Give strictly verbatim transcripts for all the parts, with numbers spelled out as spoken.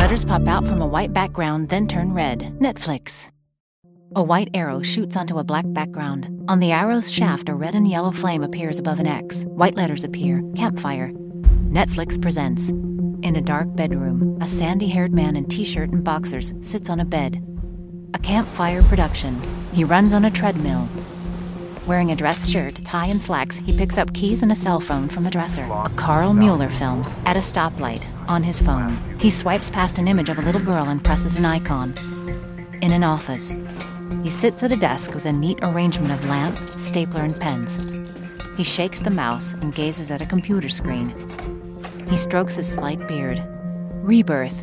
Letters pop out from a white background, then turn red. Netflix. A white arrow shoots onto a black background. On the arrow's shaft, a red and yellow flame appears above an X. White letters appear. Campfire. Netflix presents. In a dark bedroom, a sandy-haired man in t-shirt and boxers sits on a bed. A campfire production. He runs on a treadmill. Wearing a dress shirt, tie, and slacks, he picks up keys and a cell phone from the dresser. A Carl Mueller film. At a stoplight, on his phone. He swipes past an image of a little girl and presses an icon. In an office. He sits at a desk with a neat arrangement of lamp, stapler, and pens. He shakes the mouse and gazes at a computer screen. He strokes his slight beard. Rebirth.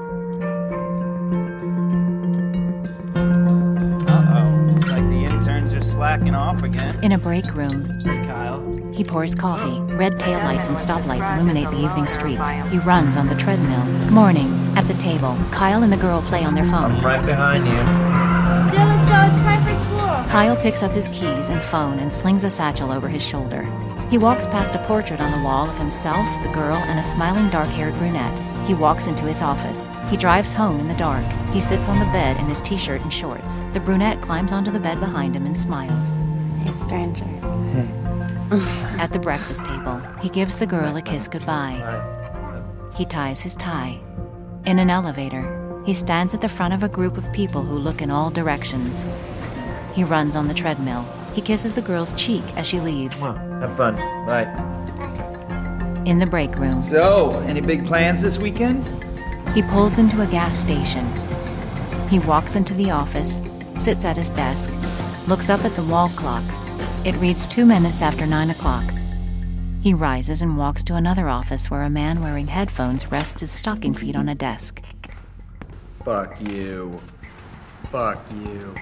Looks like the interns are slacking off again. In a break room, Hey, Kyle. he pours coffee. Red taillights and stoplights illuminate the evening streets. He runs on the treadmill. Morning. At the table, Kyle and the girl play on their phones. Right behind you. Jill, let's go. It's time for school. Kyle picks up his keys and phone and slings a satchel over his shoulder. He walks past a portrait on the wall of himself, the girl, and a smiling dark-haired brunette. He walks into his office. He drives home in the dark. He sits on the bed in his t-shirt and shorts. The brunette climbs onto the bed behind him and smiles. Hey, stranger. At the breakfast table, he gives the girl a kiss goodbye. He ties his tie. In an elevator, he stands at the front of a group of people who look in all directions. He runs on the treadmill. He kisses the girl's cheek as she leaves. Come on, have fun. Bye. In the break room, So, any big plans this weekend? he pulls into a gas station. He walks into the office, sits at his desk, looks up at the wall clock. It reads two minutes after nine o'clock. He rises and walks to another office where a man wearing headphones rests his stocking feet on a desk. Fuck you. Fuck you.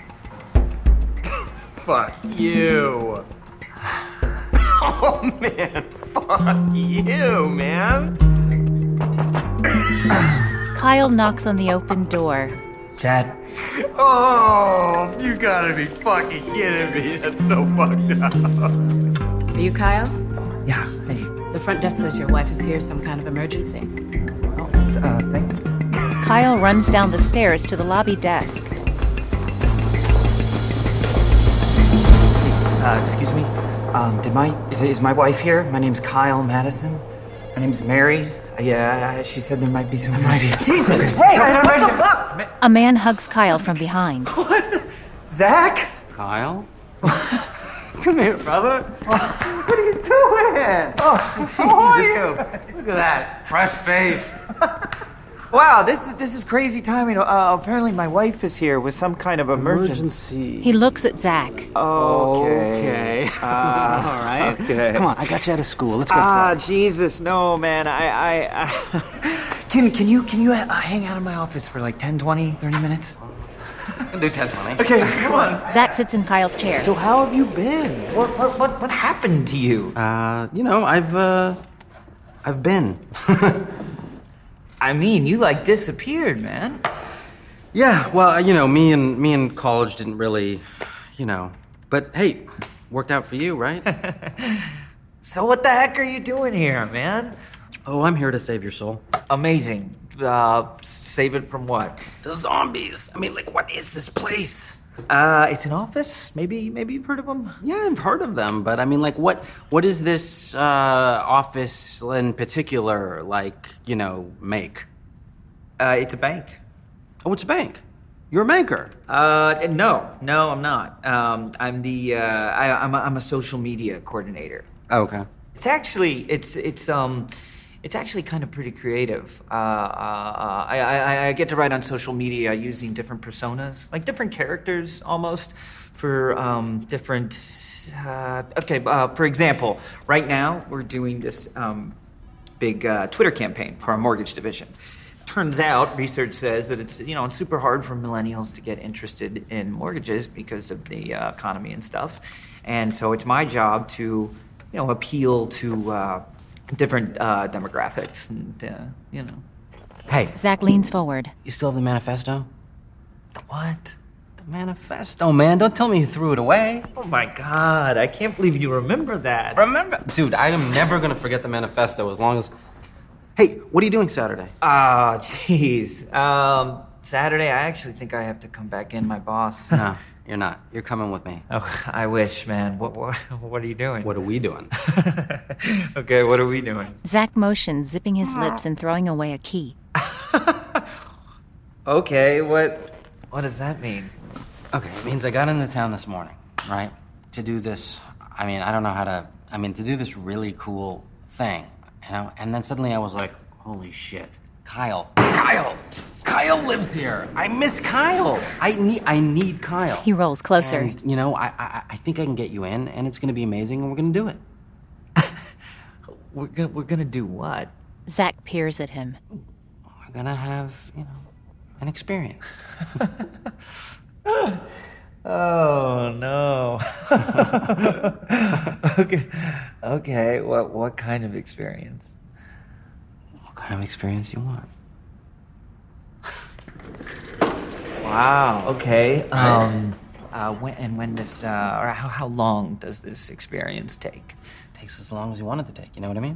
Fuck you. Oh, man. Fuck you, man. Kyle knocks on the open door. Chad. Oh, you gotta be fucking kidding me. That's so fucked up. Are you Kyle? Yeah, hey. The front desk says your wife is here, some kind of emergency. Oh, uh, thank you. Kyle runs down the stairs to the lobby desk. Uh, excuse me. Um, did my is, is my wife here? My name's Kyle Madison. Her name's Mary. Uh, yeah, she said there might be some. I'm right here. Jesus! Hey! What the fuck? A man hugs Kyle from behind. What? Zach? Kyle? Come here, brother. What are you doing? Oh, how are you? Look at that, fresh-faced. Wow, this is this is crazy timing. Uh, apparently, my wife is here with some kind of emergency. He looks at Zach. Okay. Okay. Uh, All right. Okay. Come on, I got you out of school. Let's go Ah, play. Jesus, no, man. I, I, I... can can you can you uh, hang out in my office for like ten, twenty, thirty minutes? Do ten twenty. Okay, come on. Zach sits in Kyle's chair. So how have you been? What what what what happened to you? Uh, you know, I've, uh, I've been. I mean, you like disappeared, man. Yeah, well, you know, me and me and college didn't really, you know. But hey, worked out for you, right? So what the heck are you doing here, man? Oh, I'm here to save your soul. Amazing. Uh, save it from what? The zombies. I mean, like, what is this place? Uh, it's an office. Maybe maybe you've heard of them. Yeah, I've heard of them, but I mean, like, what what is this uh, office in particular, like, you know, make? Uh, it's a bank. Oh, it's a bank. You're a banker. Uh, no, no, I'm not. Um, I'm the uh, I, I'm a, I'm a social media coordinator. Oh, okay. It's actually it's it's um it's actually kind of pretty creative. Uh, uh, I, I I get to write on social media using different personas, like different characters almost, for um, different. Uh, okay, uh, for example, right now we're doing this um, big uh, Twitter campaign for our mortgage division. Turns out, research says that it's you know it's super hard for millennials to get interested in mortgages because of the uh, economy and stuff, and so it's my job to you know appeal to uh, different uh, demographics and uh, you know. Hey, Zach leans forward. you still have the manifesto? The what? The manifesto, man. Don't tell me you threw it away. Oh my God! I can't believe you remember that. Remember, dude, I am never gonna forget the manifesto as long as Hey, what are you doing Saturday? Oh, jeez. Um, Saturday, I actually think I have to come back in, my boss. No, you're not. You're coming with me. Oh, I wish, man. What, what, what are you doing? What are we doing? Okay, what are we doing? Zach motions, zipping his lips and throwing away a key. Okay, what, what does that mean? Okay, it means I got into town this morning, right? To do this, I mean, I don't know how to, I mean, to do this really cool thing, you know? And then suddenly I was like, holy shit, Kyle. Kyle! Kyle lives here! I miss Kyle! I need, I need Kyle. He rolls closer. And, you know, I, I, I think I can get you in, and it's gonna be amazing, and we're gonna do it. We're gonna, we're gonna do what? Zach peers at him. We're gonna have, you know, an experience. Oh, no. Okay, okay. What, what kind of experience? What kind of experience you want? Wow, okay. Um, uh, when, and when this, uh, or how, how long does this experience take? Takes as long as you want it to take, you know what I mean?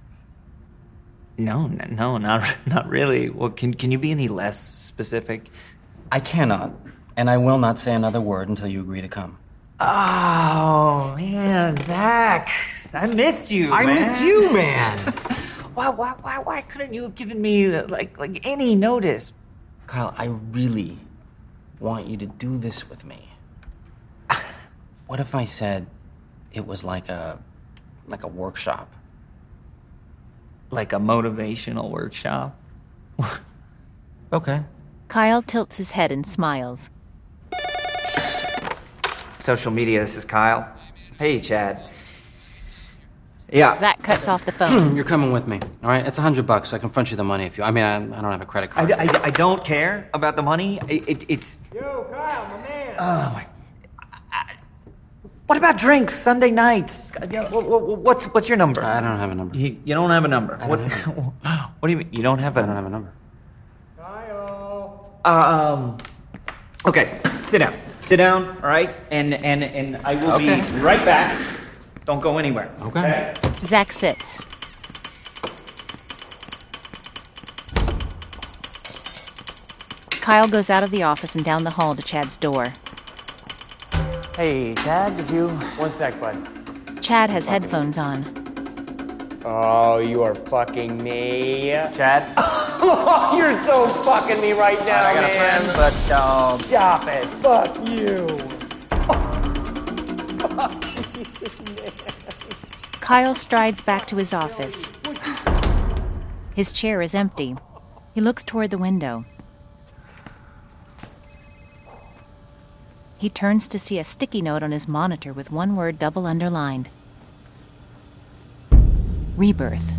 No, n- no, not, not really. Well, can, can you be any less specific? I cannot, and I will not say another word until you agree to come. Oh, man, Zach. I missed you, I man. missed you, man! Why, why, why, why couldn't you have given me, like, like any notice? Kyle, I really want you to do this with me. What if I said it was like a, like a workshop? Like a motivational workshop? Okay. Kyle tilts his head and smiles. Social media, this is Kyle. Hey, Chad. Yeah. Zach cuts off the phone. You're coming with me, all right? It's a hundred bucks. I can front you the money if you... I mean, I, I don't have a credit I, card. I, I don't care about the money. It, it, it's... Yo, Kyle, my man. Oh, my... I, what about drinks Sunday nights? What's, what's your number? I don't have a number. You, you don't have a number. I What, don't have what do you mean? You don't have a... I don't have a number. Kyle. Um... Okay, sit down. Sit down, all right? And, and, and I will Okay. be right back. Don't go anywhere. Okay. Zach sits. Kyle goes out of the office and down the hall to Chad's door. Hey, Chad, did you... One sec, bud. Chad has headphones on. Oh, you are fucking me. Chad? Oh, you're so fucking me right now, I got a man. friend, but, uh... Stop it. Fuck you. Kyle strides back to his office. His chair is empty. He looks toward the window. He turns to see a sticky note on his monitor with one word double underlined. Rebirth.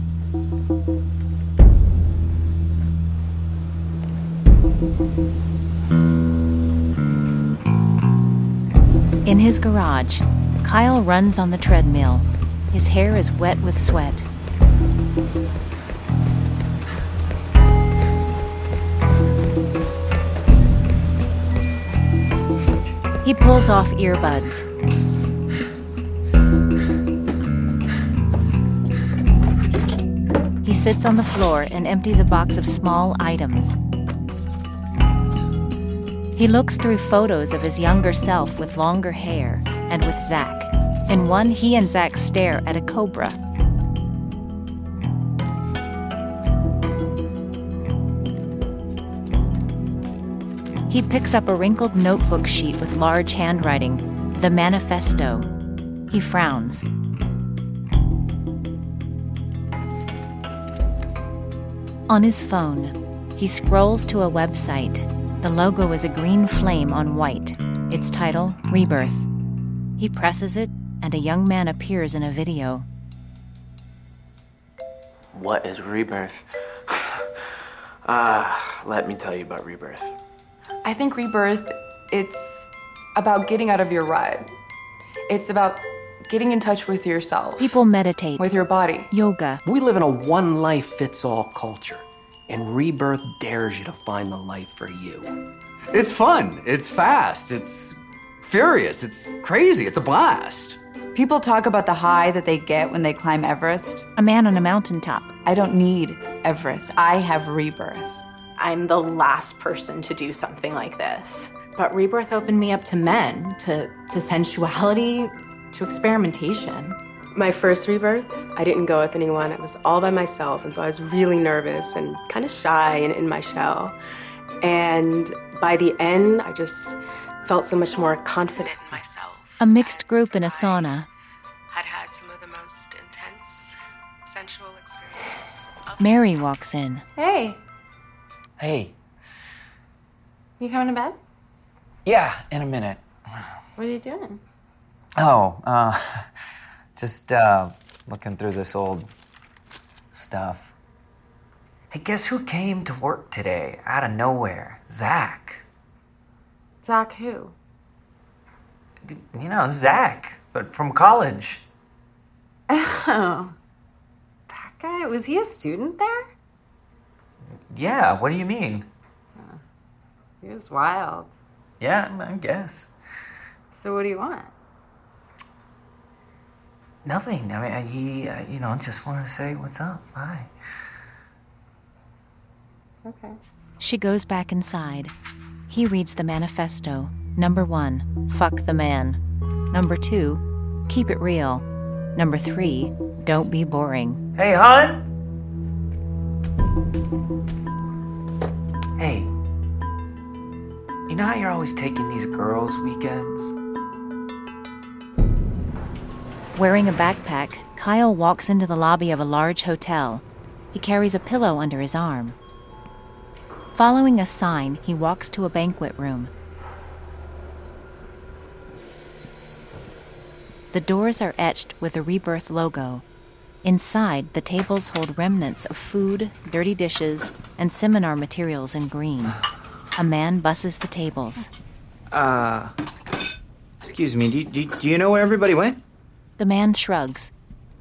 In his garage, Kyle runs on the treadmill. His hair is wet with sweat. He pulls off earbuds. He sits on the floor and empties a box of small items. He looks through photos of his younger self with longer hair and with Zach. In one, he and Zach stare at a cobra. He picks up a wrinkled notebook sheet with large handwriting, the manifesto. He frowns. On his phone, he scrolls to a website. The logo is a green flame on white. Its title, Rebirth. He presses it, and a young man appears in a video. What is rebirth? Ah, let me tell you about rebirth. I think rebirth, it's about getting out of your rut. It's about getting in touch with yourself. People meditate. With your body. Yoga. We live in a one-life-fits-all culture, and rebirth dares you to find the life for you. It's fun, it's fast, it's furious, it's crazy, it's a blast. People talk about the high that they get when they climb Everest. A man on a mountaintop. I don't need Everest. I have Rebirth. I'm the last person to do something like this. But Rebirth opened me up to men, to, to sensuality, to experimentation. My first Rebirth, I didn't go with anyone. I was all by myself, and so I was really nervous and kind of shy and in my shell. And by the end, I just felt so much more confident in myself. A mixed group in a sauna. I'd had some of the most intense sensual experiences. Of- Mary walks in. Hey, Hey. you coming to bed? Yeah, in a minute. What are you doing? Oh, uh, just uh, looking through this old stuff. Hey, guess who came to work today out of nowhere? Zach. Zach who? You know, Zach, but from college. Oh, that guy? Was he a student there? Yeah, what do you mean? He was wild. Yeah, I guess. So what do you want? Nothing. I mean, I- he, uh, you know, just wanted to say what's up. Hi. Okay. She goes back inside. He reads the manifesto. Number one, fuck the man. Number two, keep it real. Number three, don't be boring. Hey, hon? Hey. You know how you're always taking these girls' weekends? Wearing a backpack, Kyle walks into the lobby of a large hotel. He carries a pillow under his arm. Following a sign, he walks to a banquet room. The doors are etched with the Rebirth logo. Inside, the tables hold remnants of food, dirty dishes, and seminar materials in green. A man busses the tables. Uh, excuse me, do you, do, you, do you know where everybody went? The man shrugs.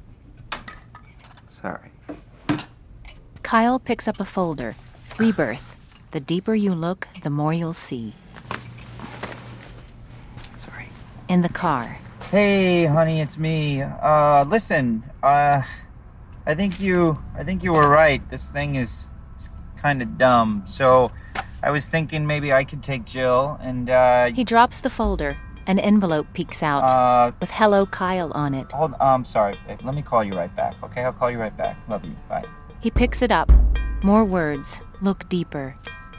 Sorry. Kyle picks up a folder. Rebirth. The deeper you look, the more you'll see. Sorry. In the car. Hey, honey, it's me. Uh, listen, uh, I think you, I think you were right. This thing is, is kind of dumb. So, I was thinking maybe I could take Jill and, uh... He drops the folder. An envelope peeks out Uh... with Hello Kyle on it. Hold, um, sorry. Let me call you right back, okay? I'll call you right back. Love you. Bye. He picks it up. More words. Look deeper.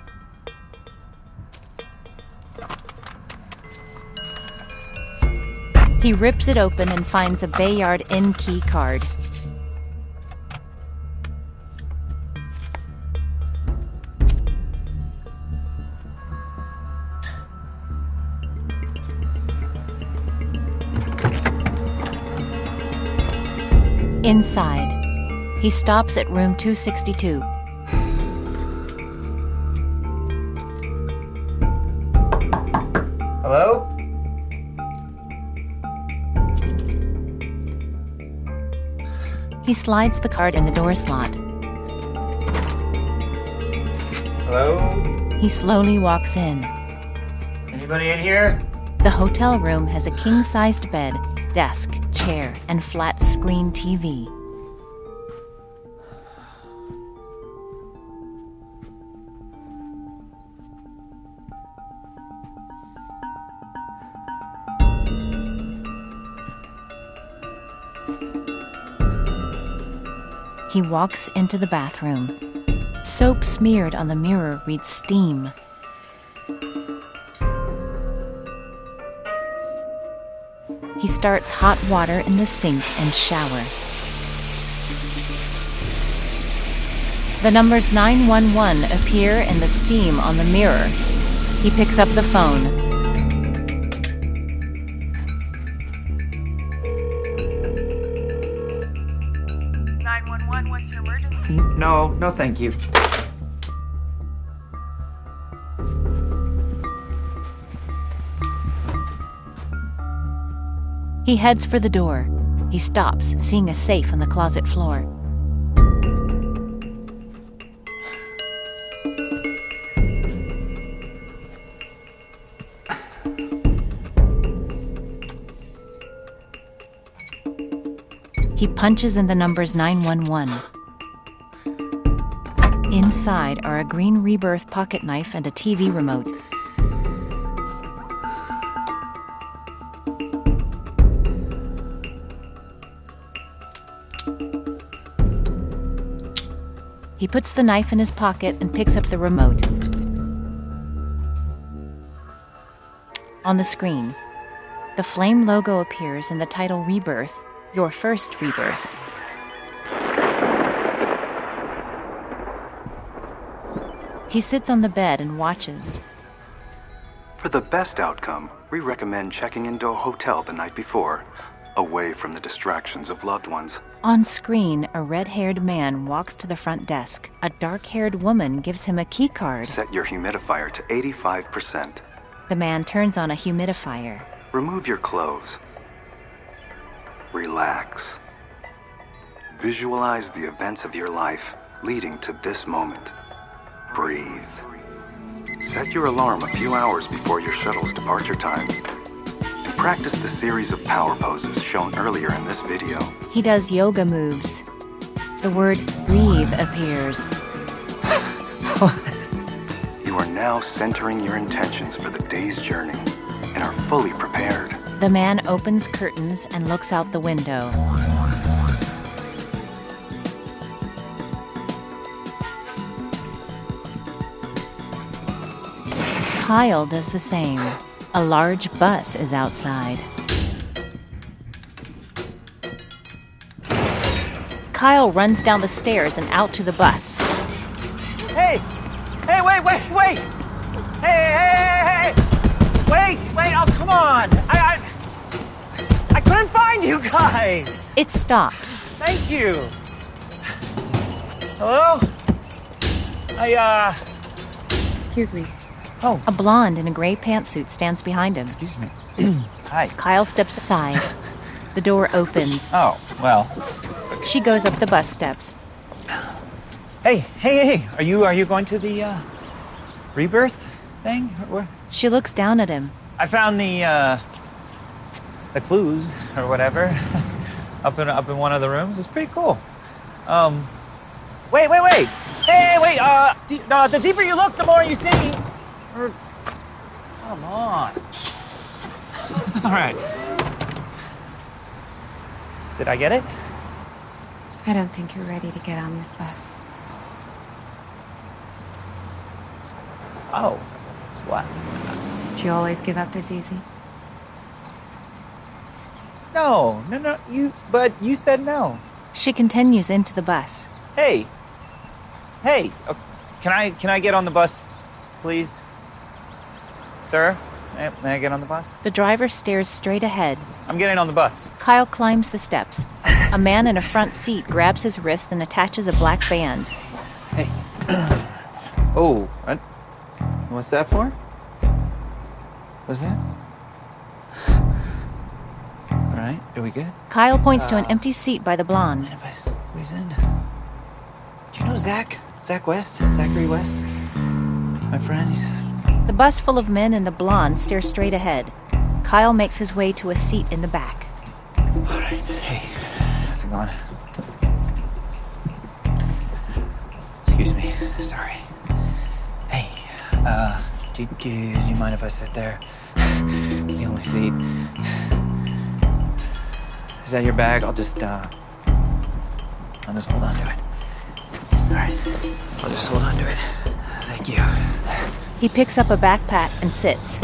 He rips it open and finds a Bayard Inn key card. Inside, he stops at room two sixty-two. Hello? He slides the card in the door slot. Hello? He slowly walks in. Anybody in here? The hotel room has a king-sized bed, desk, chair, and flat-screen T V. He walks into the bathroom. Soap smeared on the mirror reads steam. He starts hot water in the sink and shower. The numbers nine one one appear in the steam on the mirror. He picks up the phone. nine one one, what's your emergency? No, no thank you. He heads for the door. He stops, seeing a safe on the closet floor. He punches in the numbers nine one one. Inside are a green Rebirth pocket knife and a T V remote. He puts the knife in his pocket and picks up the remote. On the screen, the Flame logo appears and the title Rebirth, your first rebirth. He sits on the bed and watches. For the best outcome, we recommend checking into a hotel the night before, away from the distractions of loved ones. On screen, a red-haired man walks to the front desk. A dark-haired woman gives him a key card. Set your humidifier to eighty-five percent. The man turns on a humidifier. Remove your clothes. Relax. Visualize the events of your life leading to this moment. Breathe. Set your alarm a few hours before your shuttle's departure time. And practice the series of power poses shown earlier in this video. He does yoga moves. The word breathe appears. You are now centering your intentions for the day's journey and are fully prepared. The man opens curtains and looks out the window. Kyle does the same. A large bus is outside. Kyle runs down the stairs and out to the bus. Hey! Hey, wait, wait, wait! Hey, hey, hey, hey! Wait, wait, oh, come on! I, I, I couldn't find you guys! It stops. Thank you! Hello? I, uh... Excuse me. Oh. A blonde in a gray pantsuit stands behind him. Excuse me. Hi. Kyle steps aside. The door opens. Oh, well. She goes up the bus steps. Hey, hey, hey! Are you, are you going to the, uh... Rebirth thing? Where? She looks down at him. I found the, uh... the clues, or whatever, up in, up in one of the rooms. It's pretty cool. Um... Wait, wait, wait! Hey, wait, uh... D- uh the deeper you look, the more you see! Or... Come on. All right. Did I get it? I don't think you're ready to get on this bus. Oh. What? Do you always give up this easy? No, no, no, you... But you said no. She continues into the bus. Hey. Hey, uh, can I, can I get on the bus, please? Sir, may, may I get on the bus? The driver stares straight ahead. I'm getting on the bus. Kyle climbs the steps. A man in a front seat grabs his wrist and attaches a black band. Hey. Oh, what? What's that for? What's that? All right, are we good? Kyle points uh, to an empty seat by the blonde. Mind if I squeeze in? Do you know Zach? Zach West? Zachary West? My friend, he's... The bus full of men and the blonde stare straight ahead. Kyle makes his way to a seat in the back. All right, hey, how's it going? Excuse me, sorry. Hey, uh, do, do, do you mind if I sit there? It's the only seat. Is that your bag? I'll just, uh, I'll just hold on to it. All right, I'll just hold on to it. Thank you. He picks up a backpack and sits.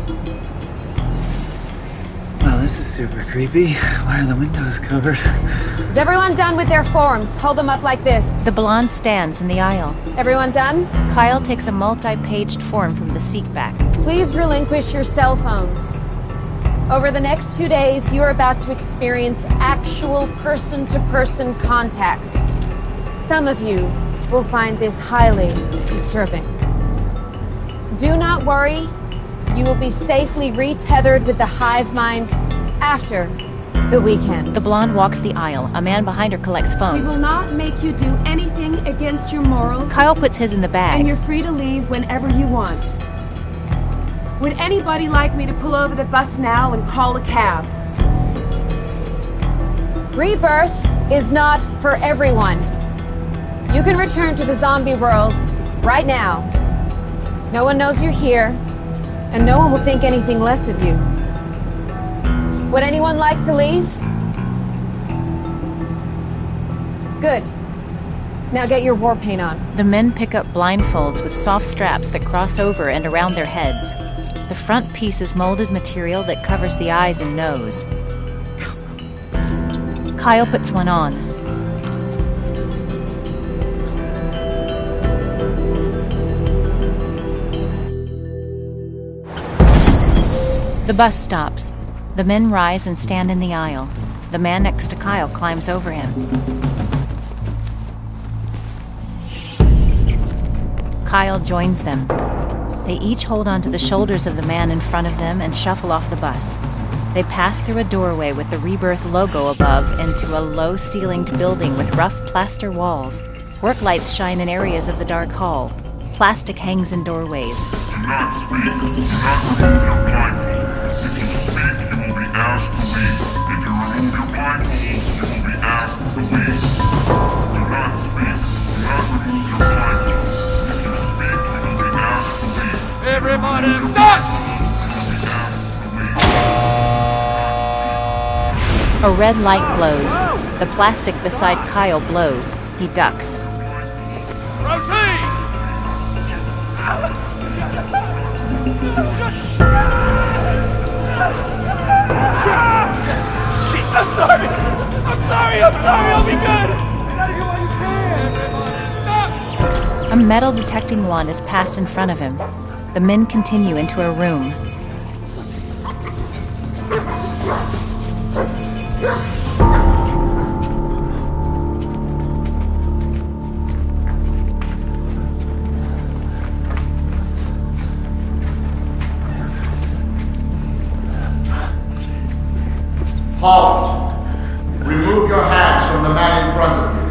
Well, this is super creepy. Why are the windows covered? Is everyone done with their forms? Hold them up like this. The blonde stands in the aisle. Everyone done? Kyle takes a multi-paged form from the seat back. Please relinquish your cell phones. Over the next two days, you are about to experience actual person-to-person contact. Some of you will find this highly disturbing. Do not worry. You will be safely retethered with the hive mind after the weekend. The blonde walks the aisle. A man behind her collects phones. We will not make you do anything against your morals. Kyle puts his in the bag. And you're free to leave whenever you want. Would anybody like me to pull over the bus now and call a cab? Rebirth is not for everyone. You can return to the zombie world right now. No one knows you're here, and no one will think anything less of you. Would anyone like to leave? Good. Now get your war paint on. The men pick up blindfolds with soft straps that cross over and around their heads. The front piece is molded material that covers the eyes and nose. Kyle puts one on. The bus stops. The men rise and stand in the aisle. The man next to Kyle climbs over him. Kyle joins them. They each hold onto the shoulders of the man in front of them and shuffle off the bus. They pass through a doorway with the Rebirth logo above into a low-ceilinged building with rough plaster walls. Work lights shine in areas of the dark hall. Plastic hangs in doorways. Do not speak. Do not remove your blindfold. If you speak, you will be asked to leave. If you remove your blindfold, you will be asked to leave. Do not speak. Do not remove your blindfold. If you speak, you will be asked to leave. Everybody, stop! A red light glows. The plastic beside Kyle blows. He ducks. Proceed! Shit, I'm sorry! I'm sorry, I'm sorry, I'll be good! Get out of here while you can! Stop! A metal detecting wand is passed in front of him. The men continue into a room. Halt! Remove your hands from the man in front of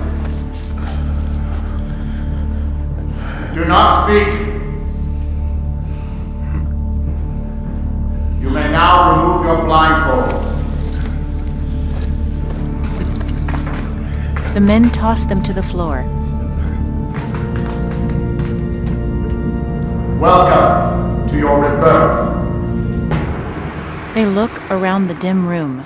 you. Do not speak. You may now remove your blindfolds. The men toss them to the floor. Welcome to your rebirth. They look around the dim room.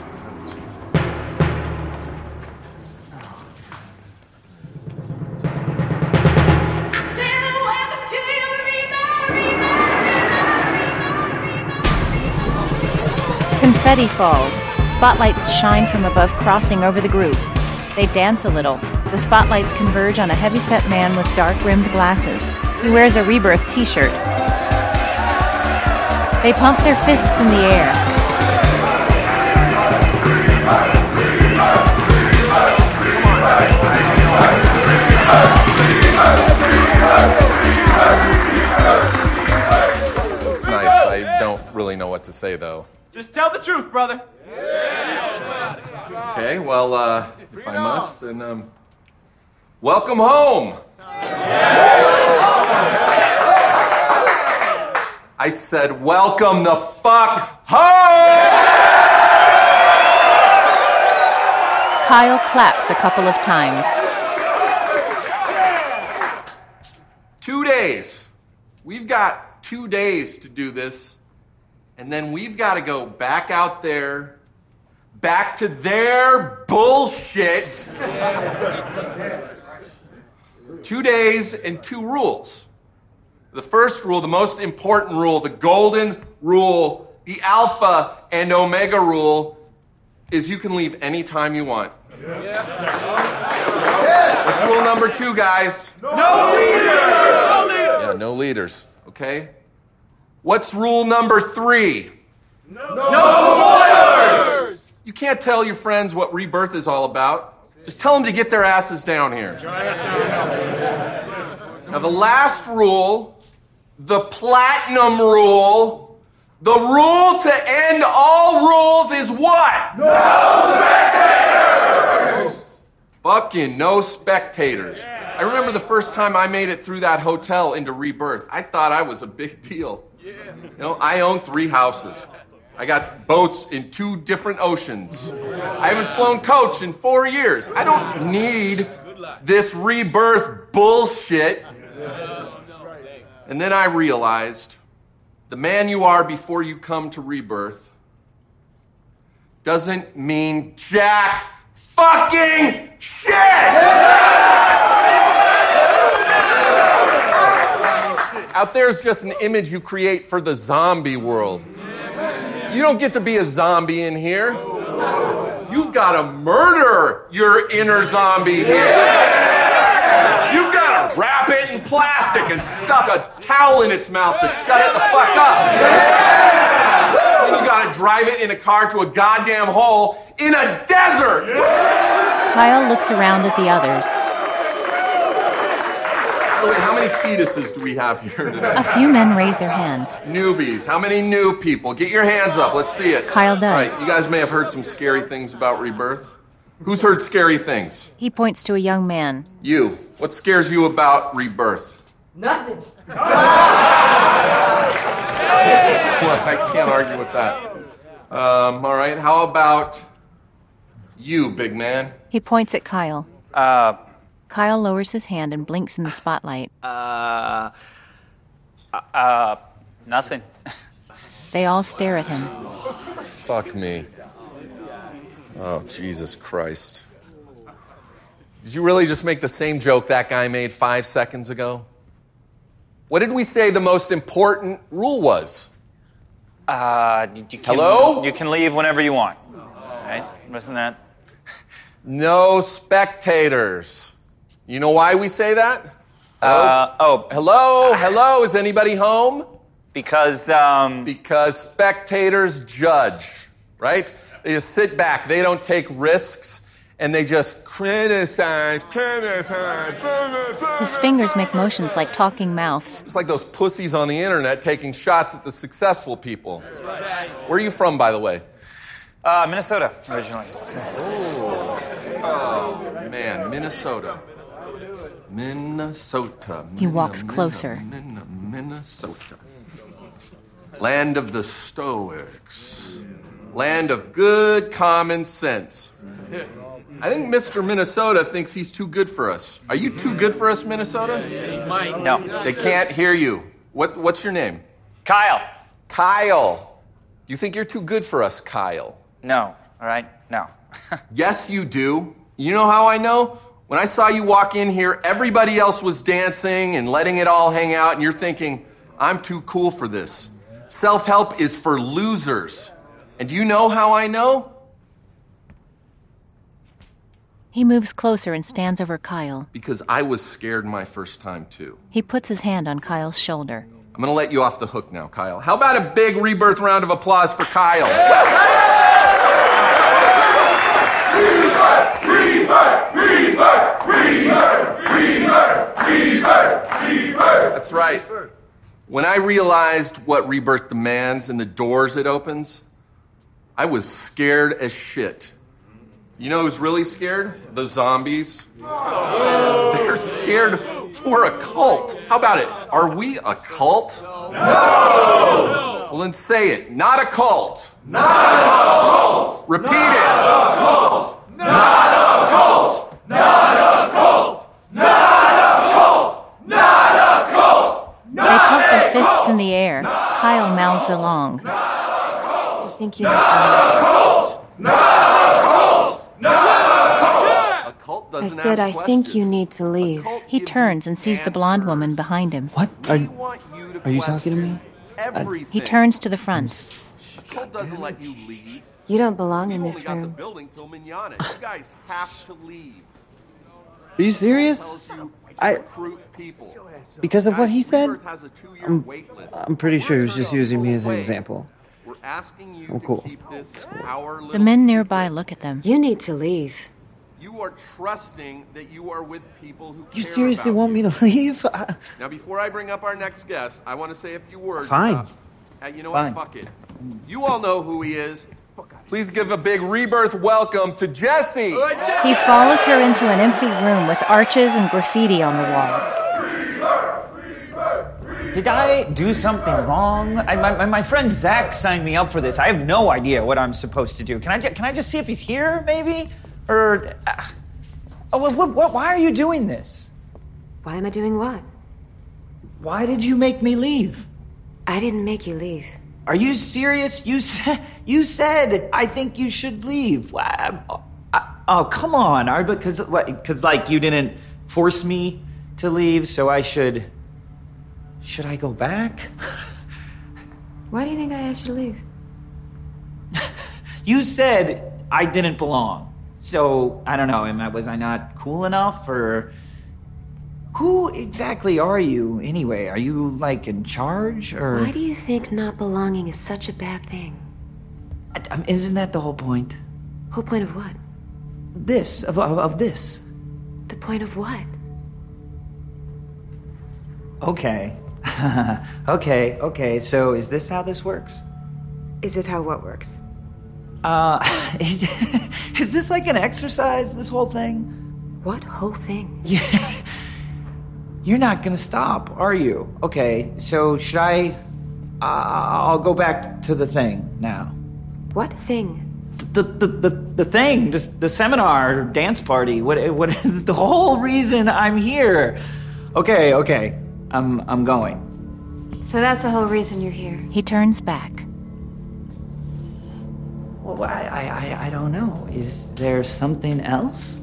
Confetti falls. Spotlights shine from above, crossing over the group. They dance a little. The spotlights converge on a heavy-set man with dark-rimmed glasses. He wears a Rebirth t-shirt. They pump their fists in the air. It's nice. I don't really know what to say, though. Just tell the truth, brother. Okay, well, uh, if I must, then, um, welcome home! I said, welcome the fuck home! Kyle claps a couple of times. Two days. We've got two days to do this, and then we've got to go back out there, back to their bullshit. Two days and two rules. The first rule, the most important rule, the golden rule, the alpha and omega rule, is you can leave anytime you want. What's rule number two, guys? No leaders! No leaders! Yeah, no leaders, okay? What's rule number three? No, no spoilers! You can't tell your friends what Rebirth is all about. Just tell them to get their asses down here. Now, the last rule, the platinum rule, the rule to end all rules is what? No spectators! Fucking no spectators. I remember the first time I made it through that hotel into Rebirth. I thought I was a big deal. You know, I own three houses. I got boats in two different oceans. I haven't flown coach in four years. I don't need this rebirth bullshit. And then I realized the man you are before you come to rebirth doesn't mean jack fucking shit! Out there's just an image you create for the zombie world. You don't get to be a zombie in here. You've got to murder your inner zombie here. You've got to wrap it in plastic and stuff a towel in its mouth to shut it the fuck up. Then you got to drive it in a car to a goddamn hole in a desert. Kyle looks around at the others. How many fetuses do we have here today? A few men raise their hands. Newbies. How many new people? Get your hands up. Let's see it. Kyle does. All right, you guys may have heard some scary things about rebirth. Who's heard scary things? He points to a young man. You. What scares you about rebirth? Nothing. Well, I can't argue with that. Um, all right, how about you, big man? He points at Kyle. Uh... Kyle lowers his hand and blinks in the spotlight. Uh, uh, nothing. They all stare at him. Fuck me. Oh, Jesus Christ. Did you really just make the same joke that guy made five seconds ago? What did we say the most important rule was? Uh, you, you can, Hello? You can leave whenever you want. Right? Wasn't that? No spectators. You know why we say that? Hello? Uh, oh. Hello? Hello? Is anybody home? Because, um... Because spectators judge, right? They just sit back. They don't take risks, and they just criticize, criticize. His fingers make motions like talking mouths. It's like those pussies on the internet taking shots at the successful people. Where are you from, by the way? Uh, Minnesota, originally. Oh, oh man, Minnesota. Minnesota. He walks closer. Minnesota. Land of the Stoics. Land of good common sense. I think Mister Minnesota thinks he's too good for us. Are you too good for us, Minnesota? He might. No. They can't hear you. What, what's your name? Kyle. Kyle. You think you're too good for us, Kyle? No. All right? No. Yes, you do. You know how I know? When I saw you walk in here, everybody else was dancing and letting it all hang out, and you're thinking, I'm too cool for this. Self-help is for losers. And do you know how I know? He moves closer and stands over Kyle. Because I was scared my first time, too. He puts his hand on Kyle's shoulder. I'm going to let you off the hook now, Kyle. How about a big rebirth round of applause for Kyle? Rebirth! Rebirth! Rebirth! Rebirth! Rebirth! Rebirth! Rebirth! That's right. When I realized what rebirth demands and the doors it opens, I was scared as shit. You know who's really scared? The zombies. They're scared we're a cult. How about it? Are we a cult? No! Well, then say it. Not a cult. Not a cult! Repeat Not it. a cult! Not a cult! Not a cult! Not a cult! Not a cult! They pump their fists in the air. Kyle mouths along. I think you need to leave. I said I think you need to leave. He turns and sees the blonde woman behind him. What? Are, are you talking to me? Everything. He turns to the front. A cult doesn't let you leave. You don't belong in We've this only got room. the building till manana. You guys have to leave. Are you serious? I People. because of what he said? Rebirth has a two-year I'm, wait list. I'm pretty sure he was just using me as an example. We're asking you Oh, to cool. keep this our The little men nearby look at them. You need to leave. You are trusting that you are with people who You care seriously about want me to leave? I, Now, before I bring up our next guest, I want to say a few words. Fine. About, uh, you know Fine. what? Fuck it. You all know who he is. Please give a big rebirth welcome to Jesse. He follows her into an empty room with arches and graffiti on the walls. Did I do something wrong? I, my, my friend Zach signed me up for this. I have no idea what I'm supposed to do. Can I, ju- can I just see if he's here, maybe? Or... Uh, Oh, what, what, what, why are you doing this? Why am I doing what? Why did you make me leave? I didn't make you leave. Are you serious? You said, you said, I think you should leave. Why- I- Oh, come on. Are because what? Because like you didn't force me to leave, so I should. Should I go back? Why do you think I asked you to leave? You said I didn't belong. So I don't know. Am I was I not cool enough, or who exactly are you anyway? Are you like in charge, or Why do you think not belonging is such a bad thing? I- I- isn't that the whole point? Whole point of what? This of of, of this. The point of what? Okay. okay, okay, so is this how this works? Is this how what works? Uh, is, is this like an exercise, this whole thing? What whole thing? Yeah. You're not gonna stop, are you? Okay, so should I... Uh, I'll go back to the thing now. What thing? The, the, the, the thing, the, the seminar, dance party, what, what, the whole reason I'm here. Okay, okay. I'm I'm going. So that's the whole reason you're here. He turns back. Well, I, I, I, I don't know. Is there something else?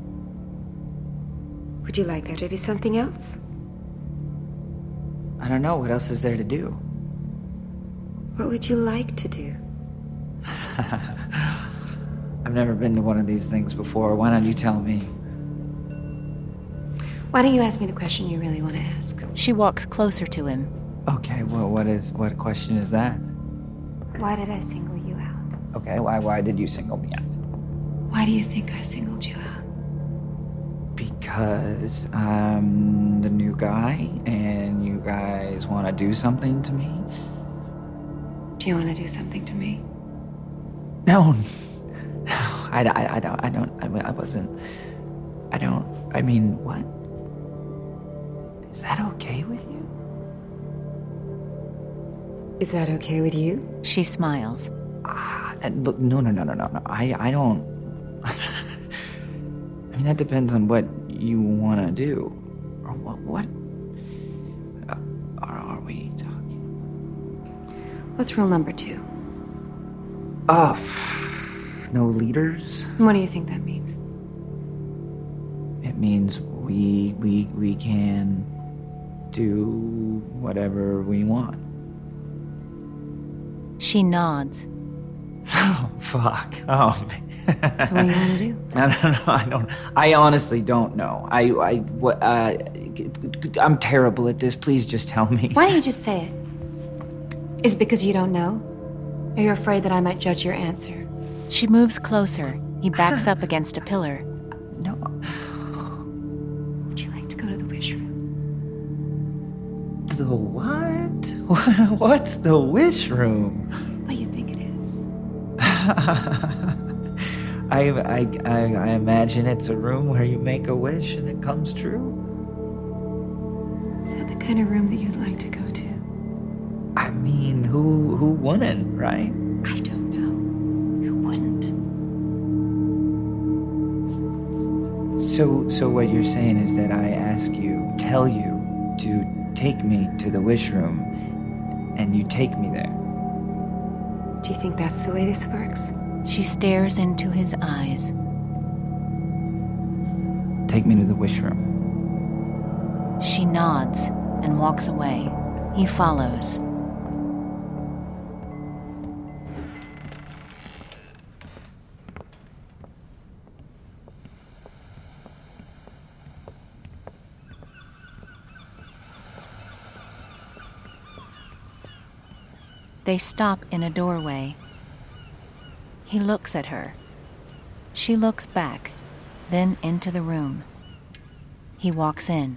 Would you like there to be something else? I don't know. What else is there to do? What would you like to do? I've never been to one of these things before. Why don't you tell me? Why don't you ask me the question you really want to ask? She walks closer to him. Okay, well, what is what question is that? Why did I single you out? Okay, why why did you single me out? Why do you think I singled you out? Because I'm the new guy and you guys want to do something to me? Do you want to do something to me? No, no, I, I, I don't, I don't, I, I wasn't, I don't, I mean, what? Is that okay with you? Is that okay with you? She smiles. Ah, and look, no, no, no, no, no, no. I, I don't. I mean, that depends on what you want to do, or what. What uh, are, are we talking? What's rule number two? Oh, no leaders. What do you think that means? It means we we we can do whatever we want. She nods. Oh, fuck. Oh, man. So what do you want to do? I don't know. I don't. I honestly don't know. I. I. What? Uh, I'm terrible at this. Please just tell me. Why don't you just say it? Is it because you don't know? Or you're afraid that I might judge your answer? She moves closer. He backs up against a pillar. No. Would you like to go to the wish room? The what? What's the wish room? What do you think it is? I, I, I, I imagine it's a room where you make a wish and it comes true. Is that the kind of room that you'd like to go to? I mean, who who wouldn't, right? I don't know. Who wouldn't? So so what you're saying is that I ask you, tell you to take me to the wish room, and you take me there. Do you think that's the way this works? She stares into his eyes. Take me to the wish room. She nods and walks away. He follows. They stop in a doorway. He looks at her. She looks back, then into the room. He walks in.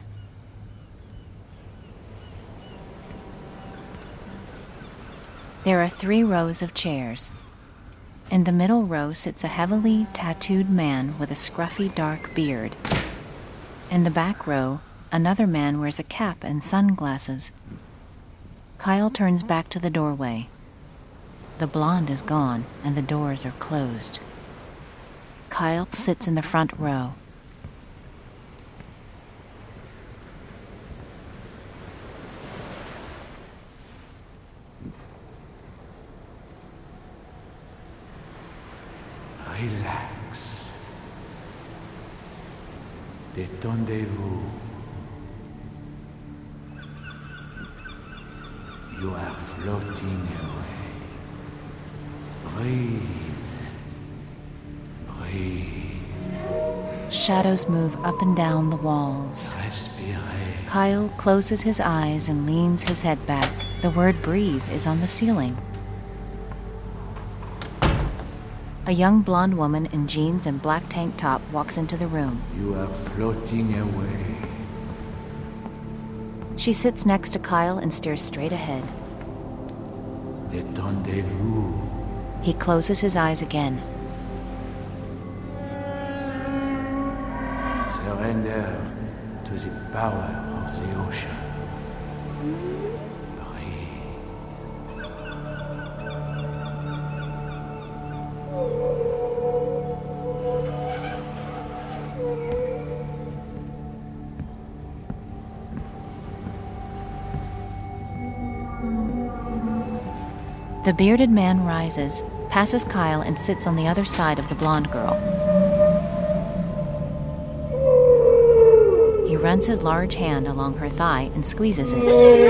There are three rows of chairs. In the middle row sits a heavily tattooed man with a scruffy dark beard. In the back row, another man wears a cap and sunglasses. Kyle turns back to the doorway. The blonde is gone and the doors are closed. Kyle sits in the front row. Relax. Détendez-vous. You are floating away. Breathe. Breathe. Shadows move up and down the walls. Respirez. Kyle closes his eyes and leans his head back. The word breathe is on the ceiling. A young blonde woman in jeans and black tank top walks into the room. You are floating away. She sits next to Kyle and stares straight ahead. Détendez-vous. He closes his eyes again. Surrender to the power of the ocean. The bearded man rises, passes Kyle, and sits on the other side of the blonde girl. He runs his large hand along her thigh and squeezes it.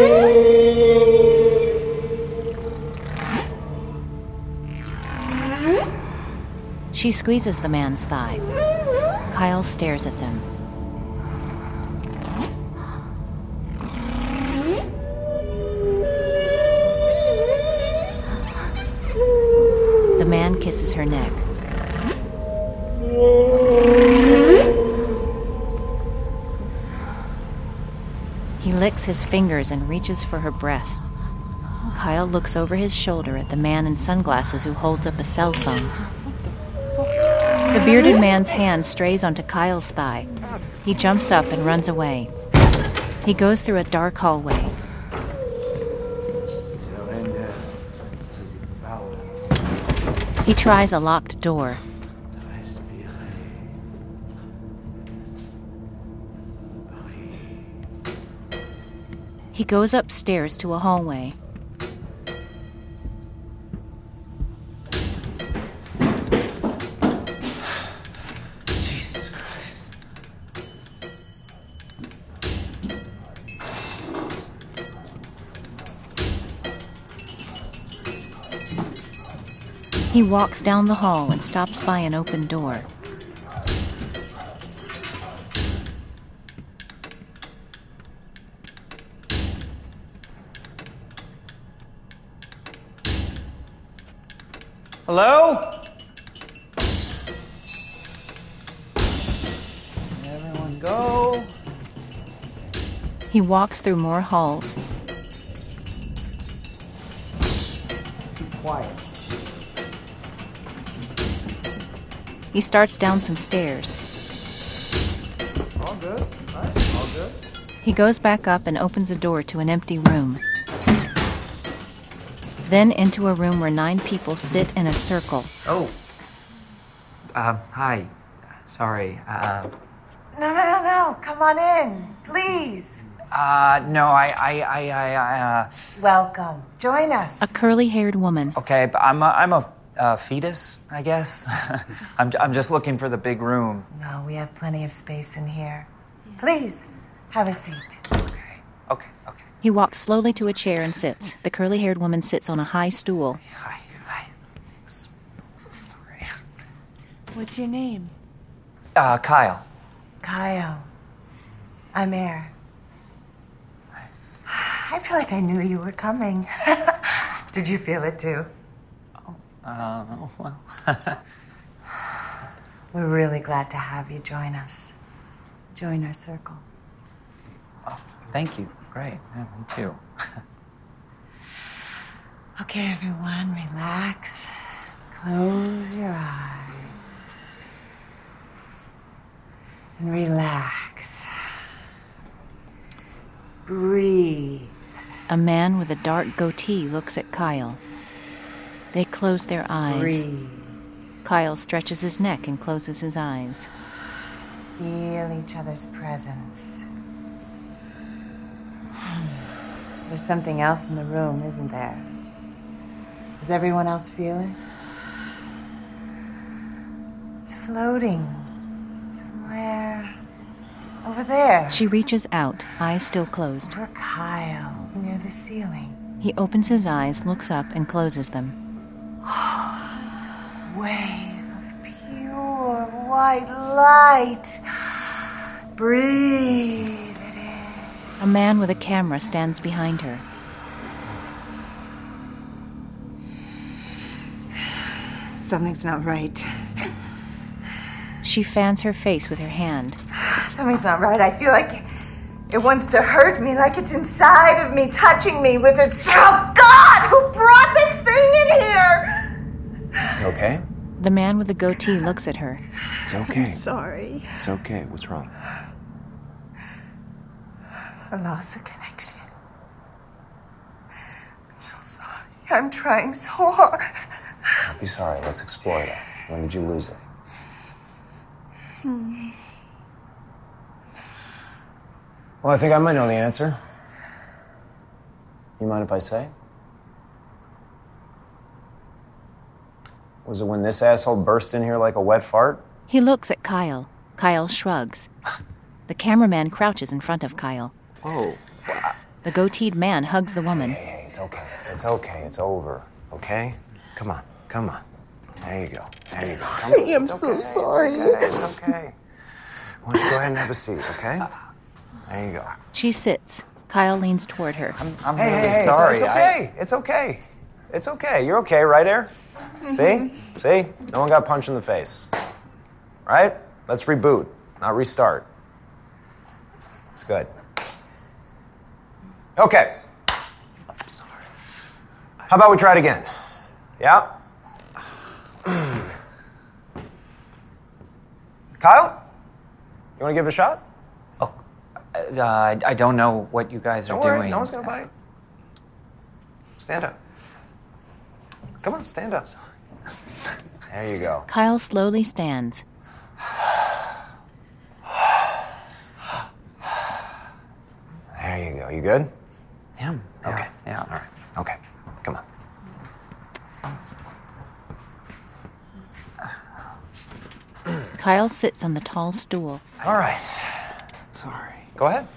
She squeezes the man's thigh. Kyle stares at them. The man kisses her neck. He licks his fingers and reaches for her breast. Kyle looks over his shoulder at the man in sunglasses who holds up a cell phone. The bearded man's hand strays onto Kyle's thigh. He jumps up and runs away. He goes through a dark hallway. He tries a locked door. He goes upstairs to a hallway. Jesus Christ. He walks down the hall and stops by an open door. Hello? Everyone go. He walks through more halls. Be quiet. He starts down some stairs. All good, right? All good. He goes back up and opens a door to an empty room. Then into a room where nine people sit in a circle. Oh. Uh, hi. Sorry. Uh, No, no, no, no. Come on in, please. Uh, no, I, I, I, I, I uh... Welcome. Join us. A curly-haired woman. Okay, but I'm a, I'm a uh, fetus, I guess. I'm, I'm just looking for the big room. No, we have plenty of space in here. Please, have a seat. Okay, okay, okay. He walks slowly to a chair and sits. The curly-haired woman sits on a high stool. Hi, hi. Sorry. What's your name? Uh, Kyle. Kyle. I'm Air. I feel like I knew you were coming. Did you feel it too? Uh, well. We're really glad to have you join us. Join our circle. Oh, thank you. Great. Yeah, me too. Okay, everyone, relax. Close your eyes. And relax. Breathe. A man with a dark goatee looks at Kyle. They close their eyes. Breathe. Kyle stretches his neck and closes his eyes. Feel each other's presence. There's something else in the room, isn't there? Does everyone else feel it? floating somewhere over there. She reaches out, eyes still closed. For Kyle, near the ceiling. He opens his eyes, looks up, and closes them. It's a wave of pure white light. Breathe it in. A man with a camera stands behind her. Something's not right. She fans her face with her hand. Something's not right. I feel like it wants to hurt me, like it's inside of me, touching me with its... Oh, God! Who brought this thing in here? You okay? The man with the goatee looks at her. It's okay. I'm sorry. It's okay. What's wrong? I lost the connection. I'm so sorry. I'm trying so hard. Don't be sorry. Let's explore that. When did you lose it? Hmm. Well, I think I might know the answer. You mind if I say? Was it when this asshole burst in here like a wet fart? He looks at Kyle. Kyle shrugs. The cameraman crouches in front of Kyle. Whoa. The goateed man hugs the woman. Hey, hey, it's okay. It's okay. It's over. Okay? Come on. Come on. There you go. There you go. Come on. I am It's so okay. sorry. It's okay. It's okay. Why don't you go ahead and have a seat, okay? There you go. She sits. Kyle leans toward her. I'm, I'm hey, really hey, hey, sorry. It's, it's okay. I... It's okay. It's okay. You're okay, right, Air? Mm-hmm. See? See? No one got punched in the face. Right? Let's reboot, not restart. It's good. Okay. How about we try it again? Yeah? Kyle? You want to give it a shot? Oh, uh, I, I don't know what you guys Don't are worry, doing. no one's gonna bite. Stand up. Come on, stand up. There you go. Kyle slowly stands. There you go. You good? Yeah. yeah okay. Yeah. All right. Okay. Come on. Kyle sits on the tall stool. All right. Sorry. Go ahead.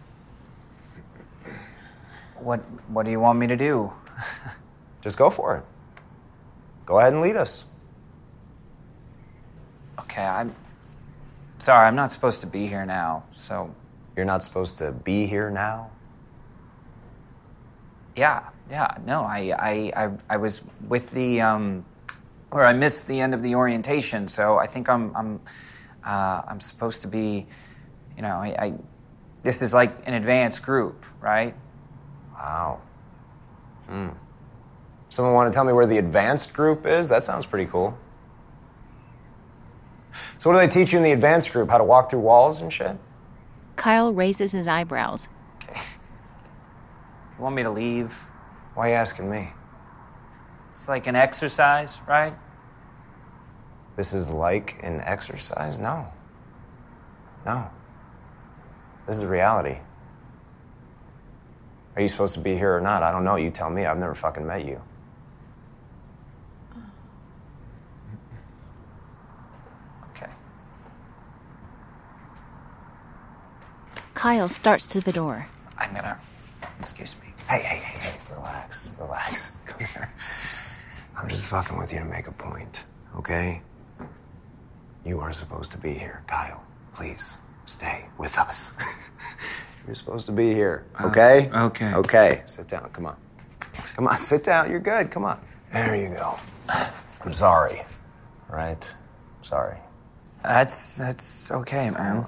What What do you want me to do? Just go for it. Go ahead and lead us. Okay, I'm sorry. I'm not supposed to be here now. So you're not supposed to be here now? Yeah. Yeah. No. I. I. I, I was with the. Um, Or I missed the end of the orientation, so I think I'm I'm uh, I'm supposed to be, you know, I, I this is like an advanced group, right? Wow. Hmm. Someone want to tell me where the advanced group is? That sounds pretty cool. So what do they teach you in the advanced group? How to walk through walls and shit? Kyle raises his eyebrows. Okay. You want me to leave? Why are you asking me? It's like an exercise, right? This is like an exercise? No. No. This is reality. Are you supposed to be here or not? I don't know. You tell me. I've never fucking met you. Okay. Kyle starts to the door. I'm gonna... Excuse me. Hey, hey, hey, hey. Relax. Relax. Come here. I'm just fucking with you to make a point, okay? You are supposed to be here. Kyle, please, stay with us. You're supposed to be here, okay? Uh, okay. Okay, sit down, come on. Come on, sit down, you're good, come on. There you go. I'm sorry, all right? Sorry. That's, that's okay, man.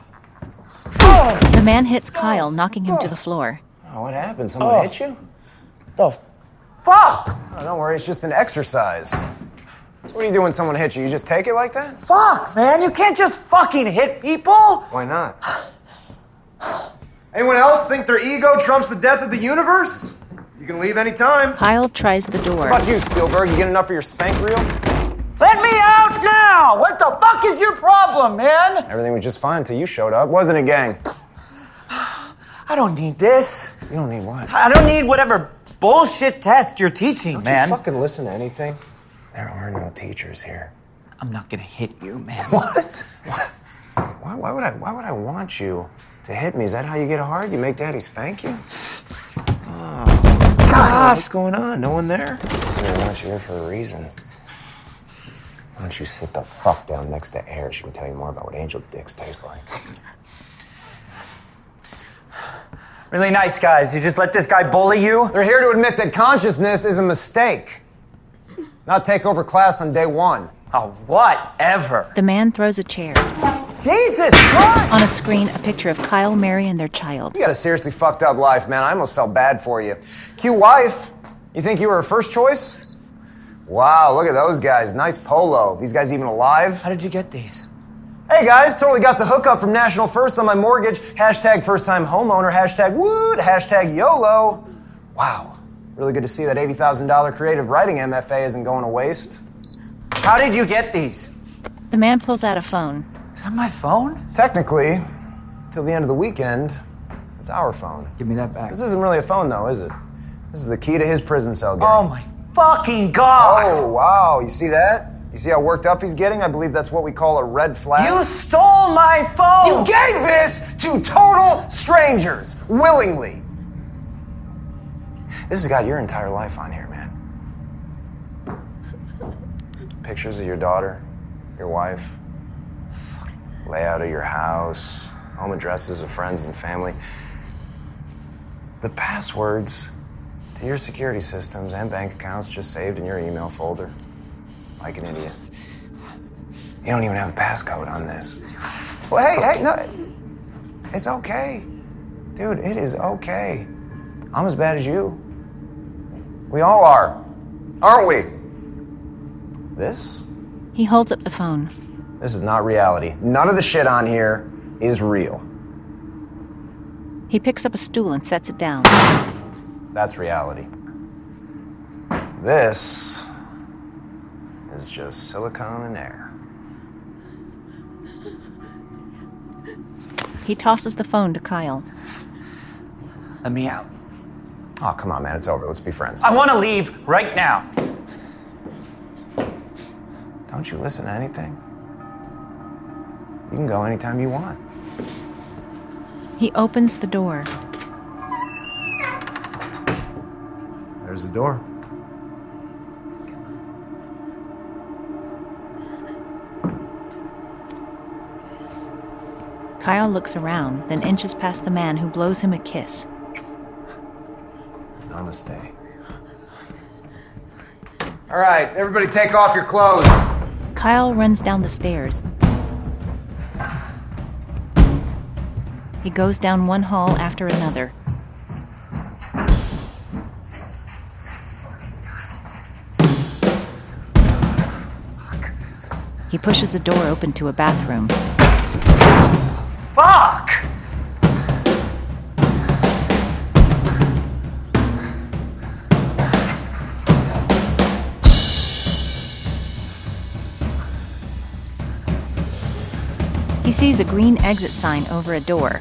The man hits Kyle, knocking him to the floor. Oh, what happened? Someone Oh. hit you? The fuck? Oh, don't worry, it's just an exercise. So what do you do when someone hits you? You just take it like that? Fuck, man, you can't just fucking hit people. Why not? Anyone else think their ego trumps the death of the universe? You can leave any time. Kyle tries the door. How about you, Spielberg? You get enough for your spank reel? Let me out now! What the fuck is your problem, man? Everything was just fine until you showed up, wasn't it, gang? I don't need this. You don't need what? I don't need whatever bullshit test you're teaching, Don't man. you fucking listen to anything? There are no teachers here. I'm not gonna hit you, man. What? What? Why, why would I? Why would I want you to hit me? Is that how you get hard? You make Daddy spank you? Oh, God! What's going on? No one there? I want you here for a reason. Why don't you sit the fuck down next to Air? She can tell you more about what angel dicks taste like. Really nice guys. You just let this guy bully you? They're here to admit that consciousness is a mistake. Not take over class on day one. Oh, whatever. The man throws a chair. Jesus Christ! On a screen, a picture of Kyle, Mary, and their child. You got a seriously fucked up life, man. I almost felt bad for you. Cute wife. You think you were her first choice? Wow, look at those guys. Nice polo. These guys even alive? How did you get these? Hey guys, totally got the hookup from National First on my mortgage. Hashtag first time homeowner. Hashtag woot. Hashtag YOLO. Wow. Really good to see that eighty thousand dollars creative writing M F A isn't going to waste. How did you get these? The man pulls out a phone. Is that my phone? Technically, till the end of the weekend, it's our phone. Give me that back. This isn't really a phone though, is it? This is the key to his prison cell game. Oh my fucking God! Oh, wow. You see that? You see how worked up he's getting? I believe that's what we call a red flag. You stole my phone! You gave this to total strangers, willingly. This has got your entire life on here, man. Pictures of your daughter, your wife, layout of your house, home addresses of friends and family. The passwords to your security systems and bank accounts just saved in your email folder. Like an idiot. You don't even have a passcode on this. Well, hey, hey, no. It's okay. Dude, it is okay. I'm as bad as you. We all are. Aren't we? This? He holds up the phone. This is not reality. None of the shit on here is real. He picks up a stool and sets it down. That's reality. This is just silicone and air. He tosses the phone to Kyle. Let me out. Oh, come on, man. It's over. Let's be friends. I want to leave right now. Don't you listen to anything? You can go anytime you want. He opens the door. There's the door. Kyle looks around, then inches past the man who blows him a kiss. Namaste. All right, everybody take off your clothes. Kyle runs down the stairs. He goes down one hall after another. He pushes a door open to a bathroom. Fuck! He sees a green exit sign over a door.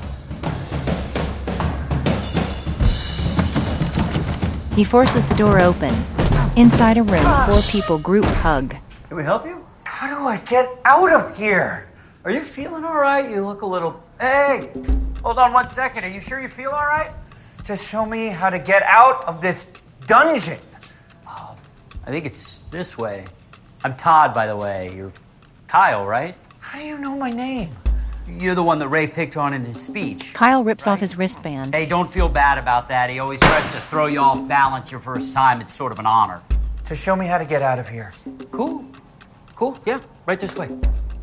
He forces the door open. Inside a room, four people group hug. Can we help you? How do I get out of here? Are you feeling all right? You look a little... Hey, hold on one second. Are you sure you feel all right? Just show me how to get out of this dungeon. Oh, I think it's this way. I'm Todd, by the way. You're Kyle, right? How do you know my name? You're the one that Ray picked on in his speech. Kyle rips off his wristband. Hey, don't feel bad about that. He always tries to throw you off balance your first time. It's sort of an honor. Just show me how to get out of here. Cool. Cool, yeah, right this way.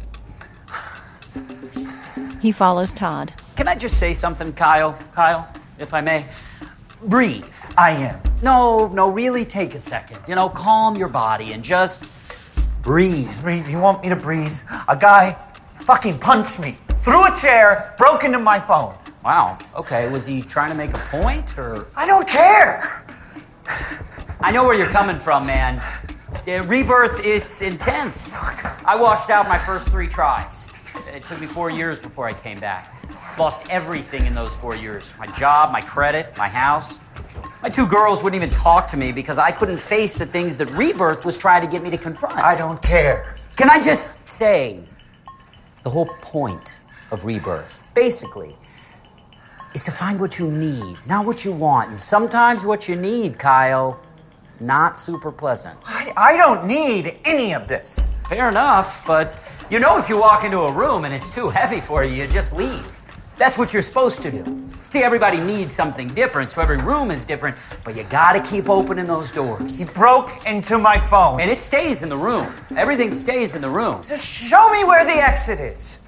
He follows Todd. Can I just say something, Kyle? Kyle, if I may? Breathe. I am. No, no, really take a second. You know, calm your body and just breathe. Breathe. You want me to breathe? A guy fucking punched me through a chair, broke into my phone. Wow, okay. Was he trying to make a point, or? I don't care! I know where you're coming from, man. Yeah, rebirth is intense. I washed out my first three tries. It took me four years before I came back. Lost everything in those four years. My job, my credit, my house. My two girls wouldn't even talk to me because I couldn't face the things that rebirth was trying to get me to confront. I don't care. Can I just say, the whole point of rebirth, basically, is to find what you need, not what you want. And sometimes what you need, Kyle, not super pleasant. I, I don't need any of this. Fair enough, but you know if you walk into a room and it's too heavy for you, you just leave. That's what you're supposed to do. See, everybody needs something different, so every room is different, but you gotta keep opening those doors. He broke into my phone. And it stays in the room. Everything stays in the room. Just show me where the exit is.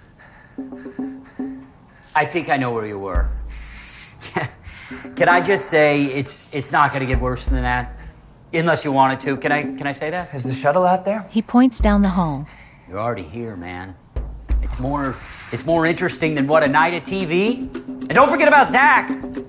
I think I know where you were. Can I just say it's it's not gonna get worse than that? Unless you wanted to. Can I can I say that? Is the shuttle out there? He points down the hall. You're already here, man. It's more it's more interesting than what, a night at T V? And don't forget about Zach.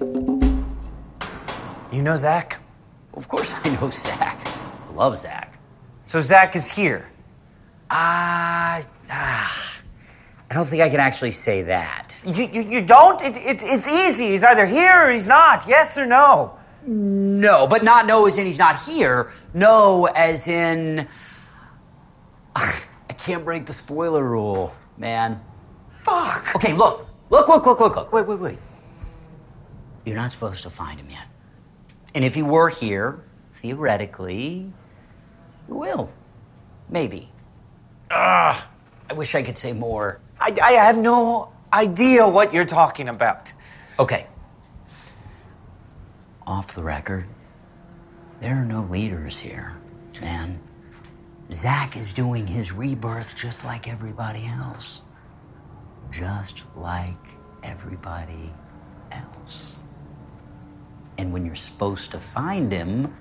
You know Zach? Of course I know Zach. I love Zach. So Zach is here. Ah, uh, ah. I don't think I can actually say that. You, you, you don't? It, it, it's easy. He's either here or he's not. Yes or no? No, but not no as in he's not here. No as in... I can't break the spoiler rule, man. Fuck. Okay, look. Look, look, look, look, look. Wait, wait, wait. You're not supposed to find him yet. And if he were here, theoretically, you will. Maybe. Ah, I wish I could say more. I, I have no idea what you're talking about. Okay. Off the record, there are no leaders here, man. Zach is doing his rebirth just like everybody else. Just like everybody else. And when you're supposed to find him,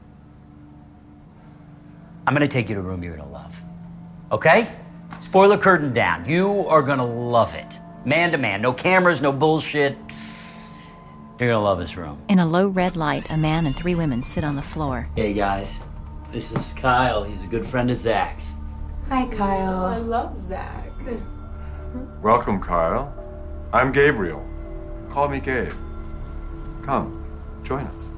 I'm gonna take you to a room you're gonna love. Okay? Spoiler curtain down. You are gonna love it. Man to man. No cameras, no bullshit. You're gonna love this room. In a low red light, a man and three women sit on the floor. Hey guys, this is Kyle. He's a good friend of Zach's. Hi, Kyle. I love Zach. Welcome, Kyle. I'm Gabriel. Call me Gabe. Come, join us.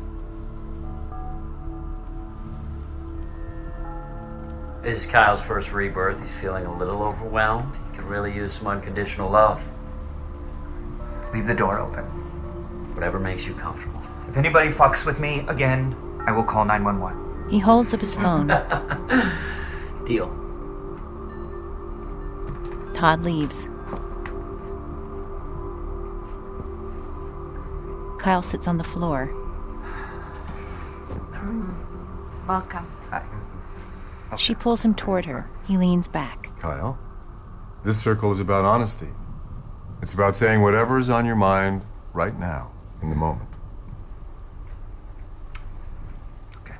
This is Kyle's first rebirth. He's feeling a little overwhelmed. He could really use some unconditional love. Leave the door open. Whatever makes you comfortable. If anybody fucks with me again, I will call nine one one. He holds up his phone. Deal. Todd leaves. Kyle sits on the floor. Welcome. Hi. She pulls him toward her. He leans back. Kyle, this circle is about honesty. It's about saying whatever is on your mind right now, in the moment. Okay.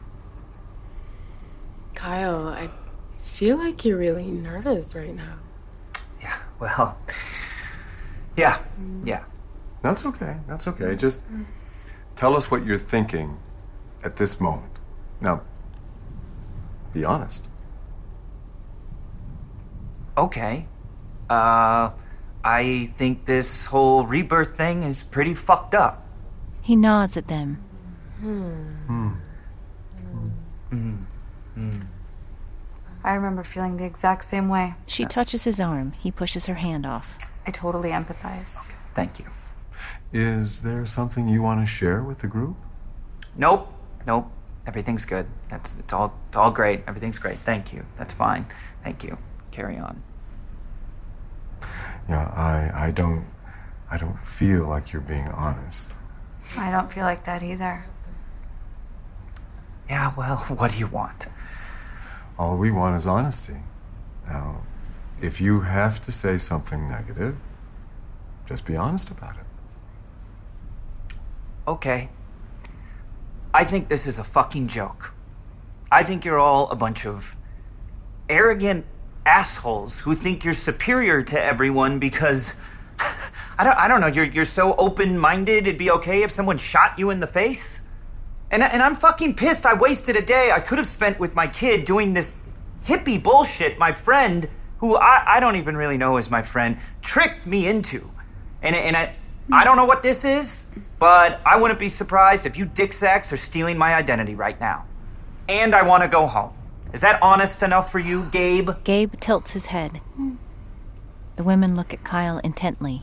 Kyle, I feel like you're really nervous right now. Yeah, well, yeah, yeah. That's okay, that's okay. Just tell us what you're thinking at this moment. Now, be honest. Okay. Uh, I think this whole rebirth thing is pretty fucked up. He nods at them. Hmm. Hmm. Mm. Mm. I remember feeling the exact same way. She touches his arm. He pushes her hand off. I totally empathize. Thank you. Is there something you want to share with the group? Nope. Nope. Everything's good. That's it's all it's all great. Everything's great. Thank you. That's fine. Thank you. Carry on. Yeah, I I don't I don't feel like you're being honest. I don't feel like that either. Yeah, well, what do you want? All we want is honesty. Now, if you have to say something negative, just be honest about it. Okay. I think this is a fucking joke. I think you're all a bunch of arrogant assholes who think you're superior to everyone because I don't I don't know, you're you're so open-minded it'd be okay if someone shot you in the face? And and I'm fucking pissed I wasted a day I could have spent with my kid doing this hippie bullshit my friend, who I, I don't even really know is my friend, tricked me into. And and I I don't know what this is, but I wouldn't be surprised if you dick sacks are stealing my identity right now. And I want to go home. Is that honest enough for you, Gabe? Gabe tilts his head. The women look at Kyle intently.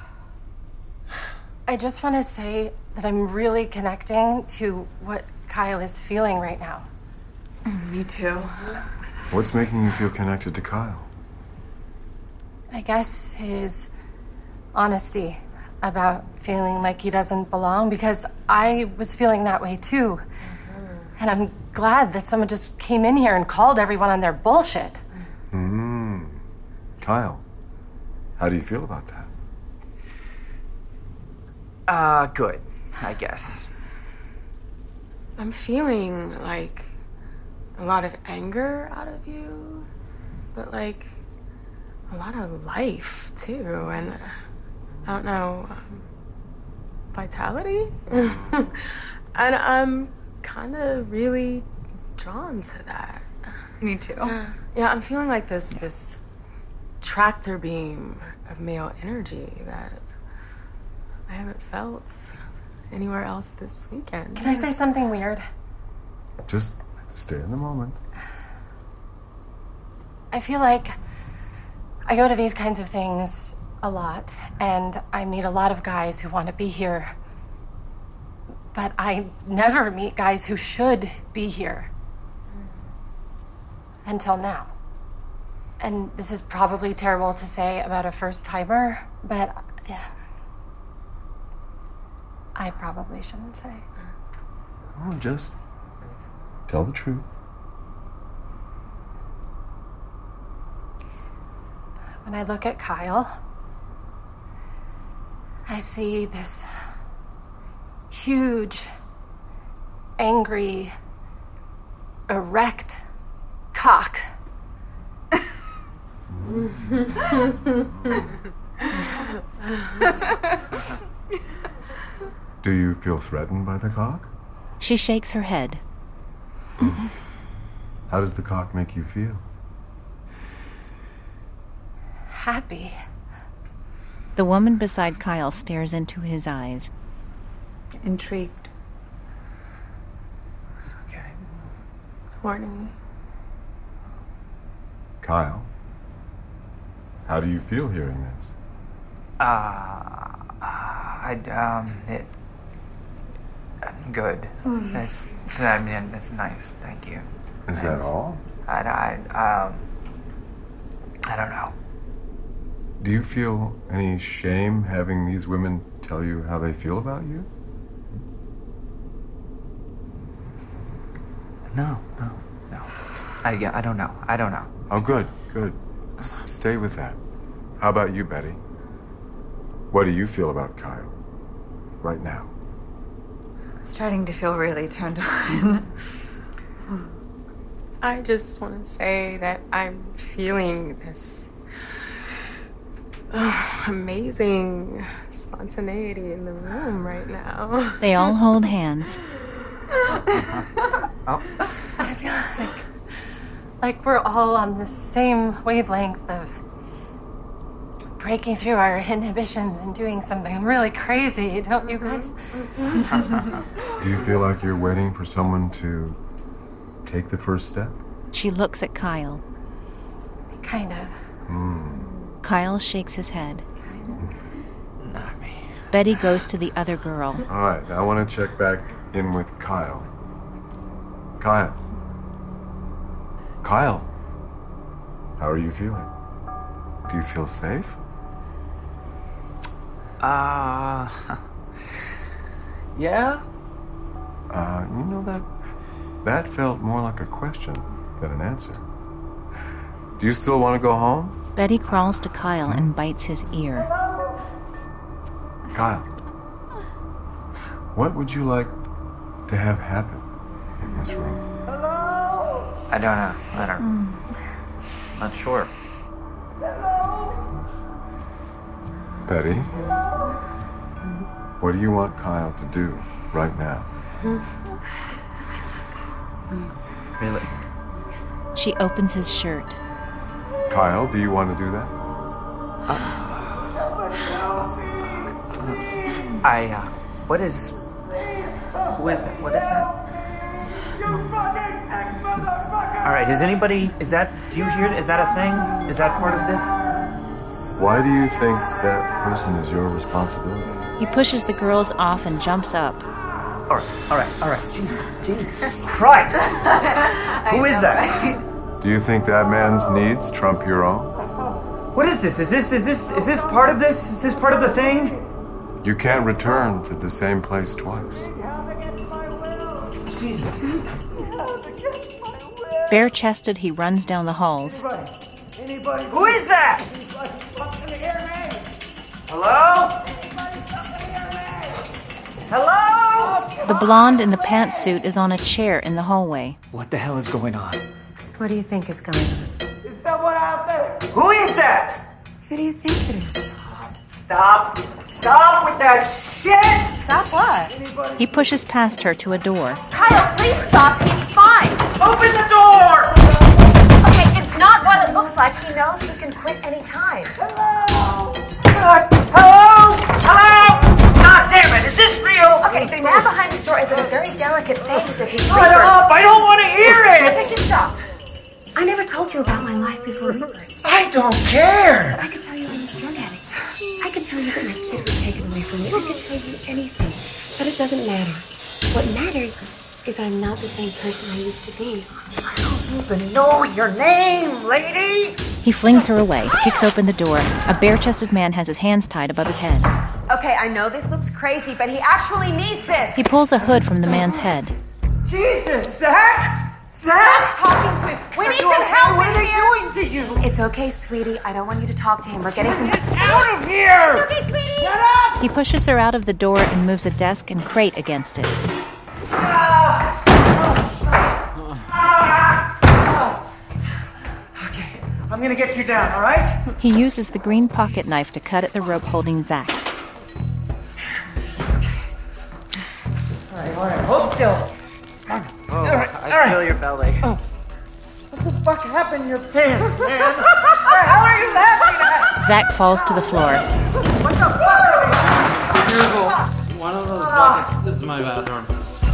I just want to say that I'm really connecting to what Kyle is feeling right now. Me too. What's making you feel connected to Kyle? I guess his honesty about feeling like he doesn't belong, because I was feeling that way too. And I'm glad that someone just came in here and called everyone on their bullshit. Hmm. Kyle, how do you feel about that? Uh, good, I guess. I'm feeling like a lot of anger out of you, but like a lot of life too, and I don't know, um, vitality? And I'm kind of really drawn to that. Me too. Yeah, yeah, I'm feeling like this this tractor beam of male energy that I haven't felt anywhere else this weekend. Can I say something weird? Just stay in the moment. I feel like I go to these kinds of things a lot, and I meet a lot of guys who want to be here. But I never meet guys who should be here. Until now. And this is probably terrible to say about a first-timer, but I probably shouldn't say. Oh, just tell the truth. When I look at Kyle, I see this huge, angry, erect cock. Do you feel threatened by the cock? She shakes her head. How does the cock make you feel? Happy. The woman beside Kyle stares into his eyes. Intrigued. Okay. Horny. Kyle, how do you feel hearing this? Uh, I, um, it, good. Mm. It's, I mean, it's nice, thank you. Is It's- that all? I, I, um, I don't know. Do you feel any shame having these women tell you how they feel about you? No, no, no. I, yeah, I don't know. I don't know. Oh, good, good. S- stay with that. How about you, Betty? What do you feel about Kyle right now? I'm starting to feel really turned on. I just want to say that I'm feeling this uh, amazing spontaneity in the room right now. They all hold hands. Oh. I feel like, like we're all on the same wavelength of breaking through our inhibitions and doing something really crazy, don't you guys? Do you feel like you're waiting for someone to take the first step? She looks at Kyle. Kind of. Hmm. Kyle shakes his head. Not me. Betty goes to the other girl. All right, I want to check back in with Kyle. Kyle. Kyle. How are you feeling? Do you feel safe? Uh, yeah? Uh, you know that that felt more like a question than an answer. Do you still want to go home? Betty crawls to Kyle and bites his ear. Kyle, what would you like to have happen in this room? I don't know. I don't. Not sure. Betty, what do you want Kyle to do right now? Really? She opens his shirt. Kyle, do you want to do that? I, uh, what is, who is that? What is that? All right, is anybody, is that, do you hear, is that a thing? Is that part of this? Why do you think that person is your responsibility? He pushes the girls off and jumps up. All right, all right, all right. Jesus, Jesus Christ! Who is that? Do you think that man's needs trump your own? What is this? Is this, is this, is this part of this? Is this part of the thing? You can't return to the same place twice. Jesus. Bare-chested, he runs down the halls. Anybody? Who is that? Hello? Hello? The blonde in the pantsuit is on a chair in the hallway. What the hell is going on? What do you think is going on? Is someone out there? Who is that? Who do you think it is? Stop. Stop with that shit! Stop what? He pushes past her to a door. Kyle, please stop. He's fine. Open the door! Okay, it's not what it looks like. He knows he can quit any time. Hello? Hello? Hello? God damn it, is this real? Okay, the man behind this door is in a very delicate phase of his Shut rebirth. up! I don't want to hear it! Okay, just stop. I never told you about my life before rebirth. I don't care! I could tell you I was a drug addict. I could tell you that my kid was taken away from me. I could tell you anything. But it doesn't matter. What matters is I'm not the same person I used to be. I don't even know your name, lady! He flings her away, kicks open the door. A bare-chested man has his hands tied above his head. Okay, I know this looks crazy, but he actually needs this. He pulls a hood from the man's head. Jesus, Zach! Zach! Stop talking to him. We need some help What in are they here. doing to you? It's okay, sweetie. I don't want you to talk to him. We're getting some... Get out of here! It's okay, sweetie. Shut up! He pushes her out of the door and moves a desk and crate against it. Okay, I'm gonna get you down, all right? He uses the green pocket knife to cut at the rope holding Zach. All right, all right, hold still. Oh, all right, I all right. feel your belly. Oh. What the fuck happened to your pants, man? What the hell are you laughing at? Zach falls to the floor. What the fuck are you? Beautiful. One of those buckets. This is my bathroom.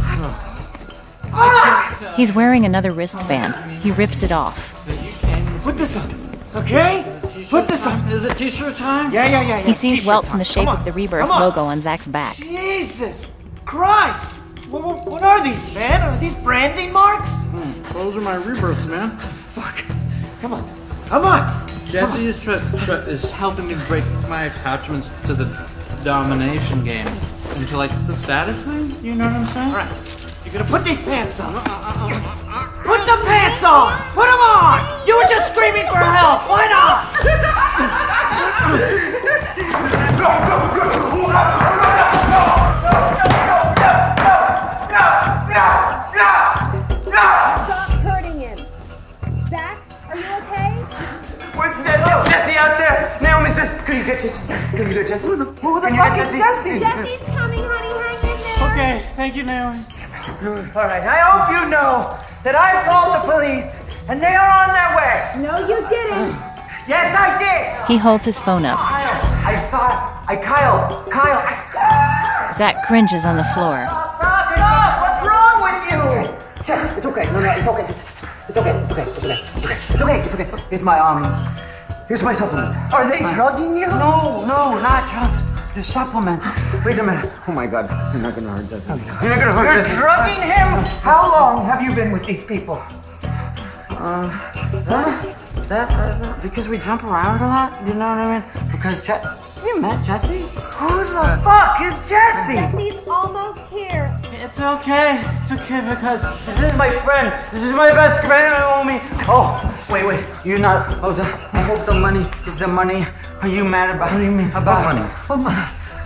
He's wearing another wristband. He rips it off. Put this on, okay? Put this on. Is it t-shirt time? Yeah, yeah, yeah, yeah. He sees T-shirt welts in time. the shape Come on, of the Rebirth come on. logo on Zach's back. Jesus Christ! What, what, what are these, man? Are these branding marks? Hmm, those are my rebirths, man. Fuck. Come on. Come on. Jesse is, tr- tr- is helping me break my attachments to the domination game into like the status thing. You know what I'm saying? All right. You're gonna put these pants on. Put the pants on. Put them on. You were just screaming for help. Why not? Stop hurting him. Zach, are you okay? Where's Jesse? Is Jesse out there? Naomi says, can you get Jesse? Can you get Jesse? Who the, who the can you fuck get is Jesse? Jesse? Jesse's coming, honey. Hang in there. Okay, thank you, Naomi. All right, I hope you know that I've called the police and they are on their way. No, you didn't. Yes, I did. He holds his phone up. I thought, I, Kyle, Kyle, I... Zach cringes on the floor. Stop, stop! What's wrong with you? Shit, it's okay. No, no, it's okay. It's, it's okay. It's okay. It's okay. It's okay. It's okay. It's okay. Here's my um. Here's my supplements. Are they My- drugging you? No, no, not drugs. Just supplements. Wait a minute. Oh my God. You're not gonna hurt Jesse. You're not gonna hurt You're Jesse. drugging him? How long have you been with these people? Uh, that, that, uh, because we jump around a lot. You know what I mean? Because Je- you met Jesse. Who the fuck is Jesse? Jesse's almost here. It's okay. It's okay because this is my friend. This is my best friend, Naomi. Oh, wait, wait. You're not. Oh, the, I hope the money is the money. Are you mad about? What do you mean? About What money? What money?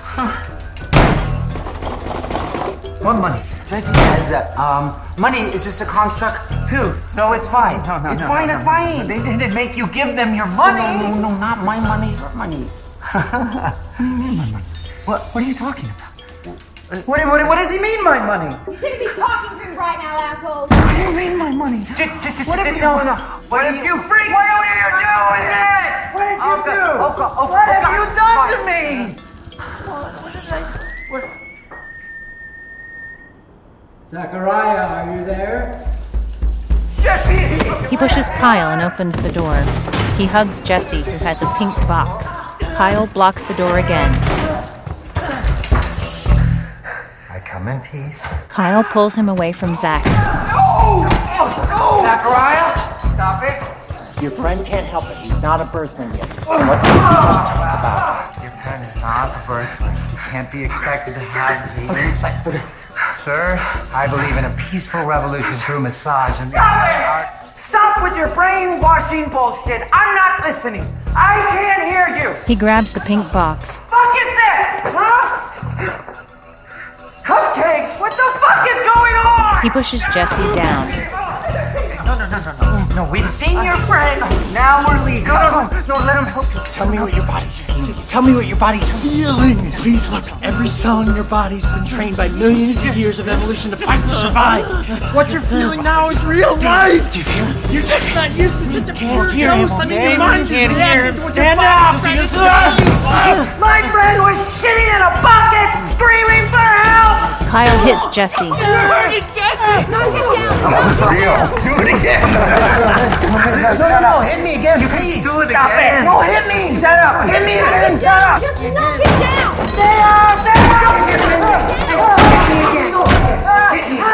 What money? Jesse says that um, money is just a construct too, so it's fine. No, no, it's no, fine. no, it's no. fine. They didn't make you give them your money. No, no, no, not my money. Your money. What do you mean my money? What? What are you talking about? What, what, what does he mean, my money? You shouldn't be talking to him right now, asshole. What do you mean my money? What if What you, if you- what if you freak? What are you doing it? What did you Okay, do? okay, okay, what have okay, you done fine. to me? What, what did I? What? Zachariah, are you there? Jesse! He pushes Kyle and opens the door. He hugs Jesse, who has a pink box. Kyle blocks the door again. I come in peace. Kyle pulls him away from Zach. No! No! Zachariah, stop it. Your friend can't help it. He's not a birthling yet. What do you talk about? Your friend is not a birthling. He can't be expected to have the insight. Sir, I believe in a peaceful revolution through massage and... Stop it! Stop with your brainwashing bullshit. I'm not listening. I can't hear you. He grabs the pink box. Fuck is this? Huh? Cupcakes? What the fuck is going on? He pushes Jesse down. No, no, no, no, no. No, we've seen your friend. Now we're leaving. No, no, no. No, let him help you. Tell me what your body's feeling. Tell me what your body's feeling. Please look. Every cell in your body's been trained by millions of years of evolution to fight to survive. What you're feeling now is real life. Do you feel it? You're just not used to such a pure dose. I mean, your mind is reacting to what your body's trying to tell you. My friend was shitting in a bucket, screaming for help. Kyle hits Jesse. You heard it, Jesse. Knock it down. That was real. Do it again. No, no, no, hit me again, please. Do it Stop again. it. No, hit me. Shut up. Hit me again. Shut up. Just knock it down. Stay up. Stay up. Hit me again. Hit me.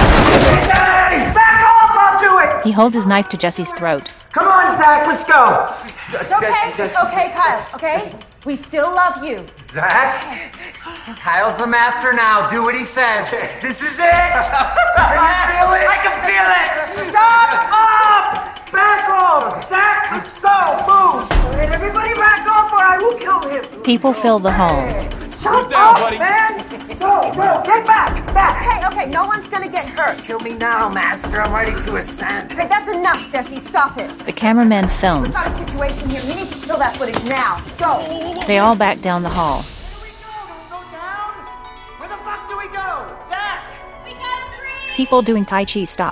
Back off. I'll do it. He holds his knife to Jesse's throat. Come on, Zach. Let's go. It's okay. It's okay, Kyle. Okay? We still love you. Zach, Kyle's the master now. Do what he says. This is it. Can you feel it? I can feel it. Shut up. Back off. Zach, let's go. Move. All right, everybody back off or I will kill him. People fill the hall. Shut up, man. Go, go. Get back. Back. Okay, okay, no one's gonna get hurt. Kill me now, master. I'm ready to ascend. Okay, that's enough, Jesse. Stop it. The cameraman We've films. got a situation here. You need to kill that footage now. Go. They all back down the hall. Where the fuck do we go? Zach. We gotta freeze. People doing Tai Chi stop.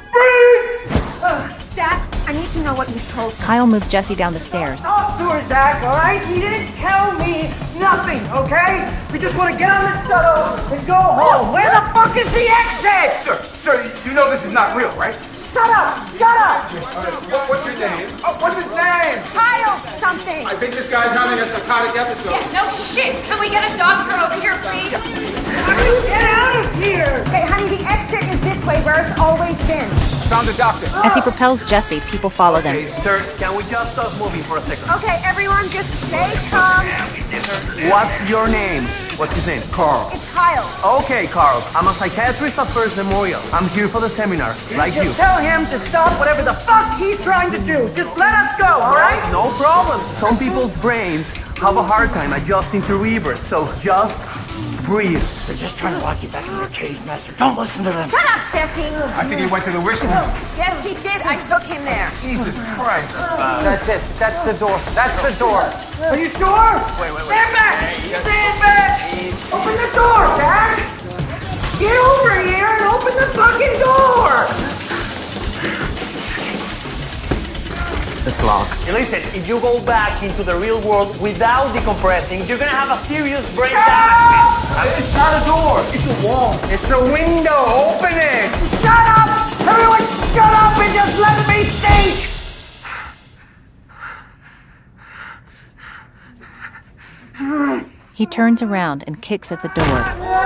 Zach, I need to know what you told him. Kyle moves Jesse down the stairs. Talk to her, Zach, all right? He didn't tell me nothing, okay? We just want to get on the shuttle and go home. Where the fuck is the exit? Sir, sir, you know this is not real, right? Shut up! Shut up! What, what's your name? Oh, what's his name? Kyle, something. I think this guy's having a psychotic episode. Yeah, no shit. Can we get a doctor over here, please? How do you get out of here? Okay, honey, the exit is this way, where it's always been. Found a doctor. As he propels Jesse, people follow them. Hey, sir, can we just stop moving for a second? Okay, everyone, just stay calm. What's your name? What's his name? Carl. It's Kyle. Okay, Carl. I'm a psychiatrist at First Memorial. I'm here for the seminar, like you. Just tell him to stop whatever the fuck he's trying to do. Just let us go, all right? No problem. Some people's brains have a hard time adjusting to rebirth, so just breathe. They're just trying to lock you back in your cage, master. Don't listen to them. Shut up, Jesse. I think he went to the wish room. Yes, he did. I took him there. Jesus Christ. That's it. That's the door. That's the door. Are you sure? Wait, wait, wait. Stand back! Stand back! Open the door, Zach! Get over here and open the fucking door! It's locked. Hey, listen, if you go back into the real world without decompressing, you're gonna have a serious brain damage. It's not a door. It's a wall. It's a window. Open it. Shut up! Everyone shut up and just let me think! He turns around and kicks at the door.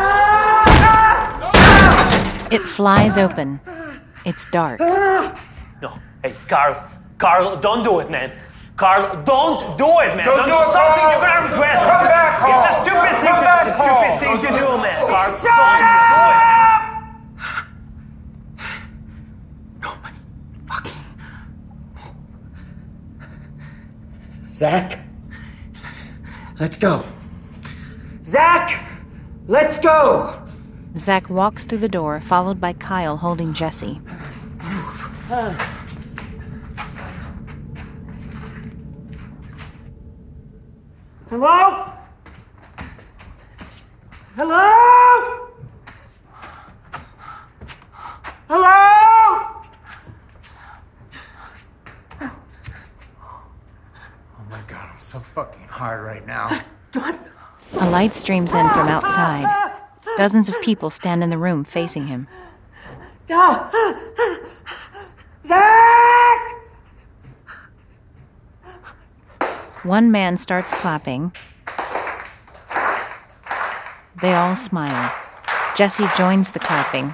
It flies open. It's dark. No. Hey, Carl. Carl, don't do it, man. Carl, don't do it, man. Don't Don't, do do, it, something Carl. you're gonna regret. Come back, Carl. It's a stupid thing Come to back, It's a stupid Carl. thing to do, man. Carl, Shut don't do it, man. Nobody fucking Zach, let's go. Zach, let's go. Zach walks through the door, followed by Kyle holding Jesse. Hello? Hello? Hello? Oh my god, I'm so fucking hard right now. A light streams in from outside. Dozens of people stand in the room facing him. Zach! One man starts clapping. They all smile. Jesse joins the clapping.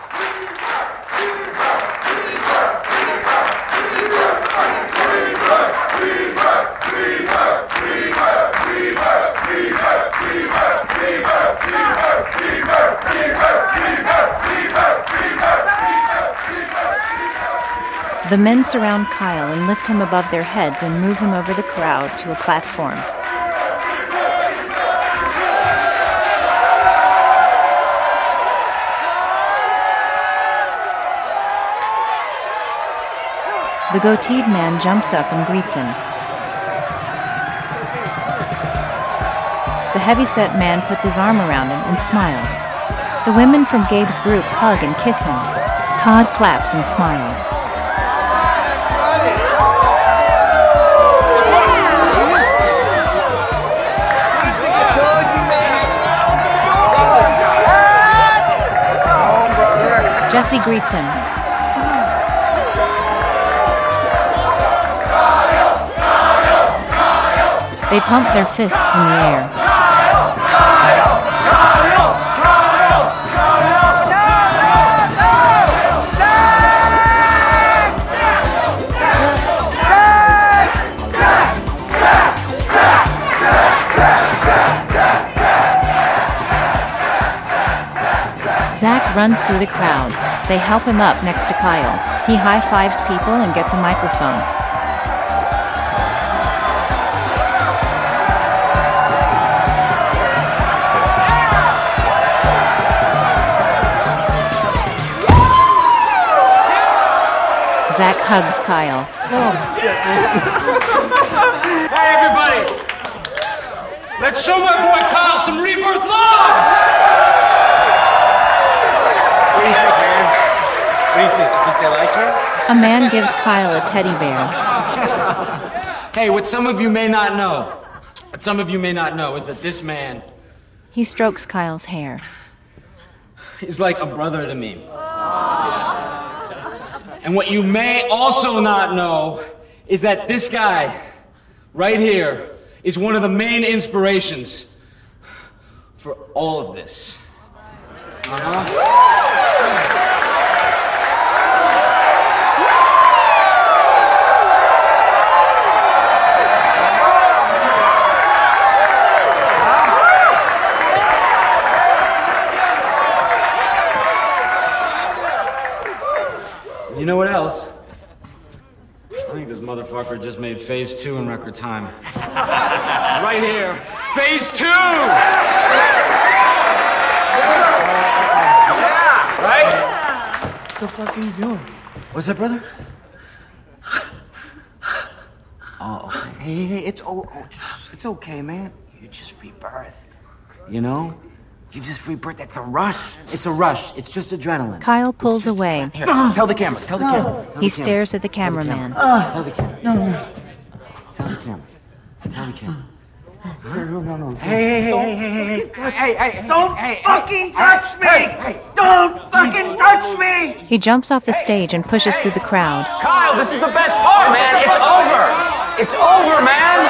The men surround Kyle and lift him above their heads and move him over the crowd to a platform. The goateed man jumps up and greets him. The heavyset man puts his arm around him and smiles. The women from Gabe's group hug and kiss him. Todd claps and smiles. Jesse greets him. They pump their fists in the air. Zach runs through the crowd. They help him up next to Kyle. He high-fives people and gets a microphone. Zach hugs Kyle. Oh, shit, man. Hey, everybody! Let's show my boy Kyle some Rebirth love! What do you think, man? What do you think? You think they like him? A man gives Kyle a teddy bear. Hey, what some of you may not know, what some of you may not know is that this man He strokes Kyle's hair. is like a brother to me. And what you may also not know is that this guy right here is one of the main inspirations for all of this. Uh-huh. You know what else? I think this motherfucker just made phase two in record time. Right here. Phase two! Yeah! Right? What the fuck are you doing? What's that, brother? Oh, okay. Hey, hey, it's, oh, oh, just, it's okay, man. You just rebirthed. You know? You just rebirthed. It's a rush. It's a rush. It's just adrenaline. Kyle pulls away. Here, tell the camera. Tell the No. camera. Tell He the camera. stares at the Tell the cameraman. camera. Tell the camera. No, no. Tell the camera. Tell the camera. No, no, no. Hey, hey, hey, hey, hey, hey, hey, hey, hey, Don't hey, fucking hey, touch me! hey, hey. Don't fucking touch me! He jumps off the stage and pushes through the crowd. Kyle, this is the best part, man. It's over. It's over, man.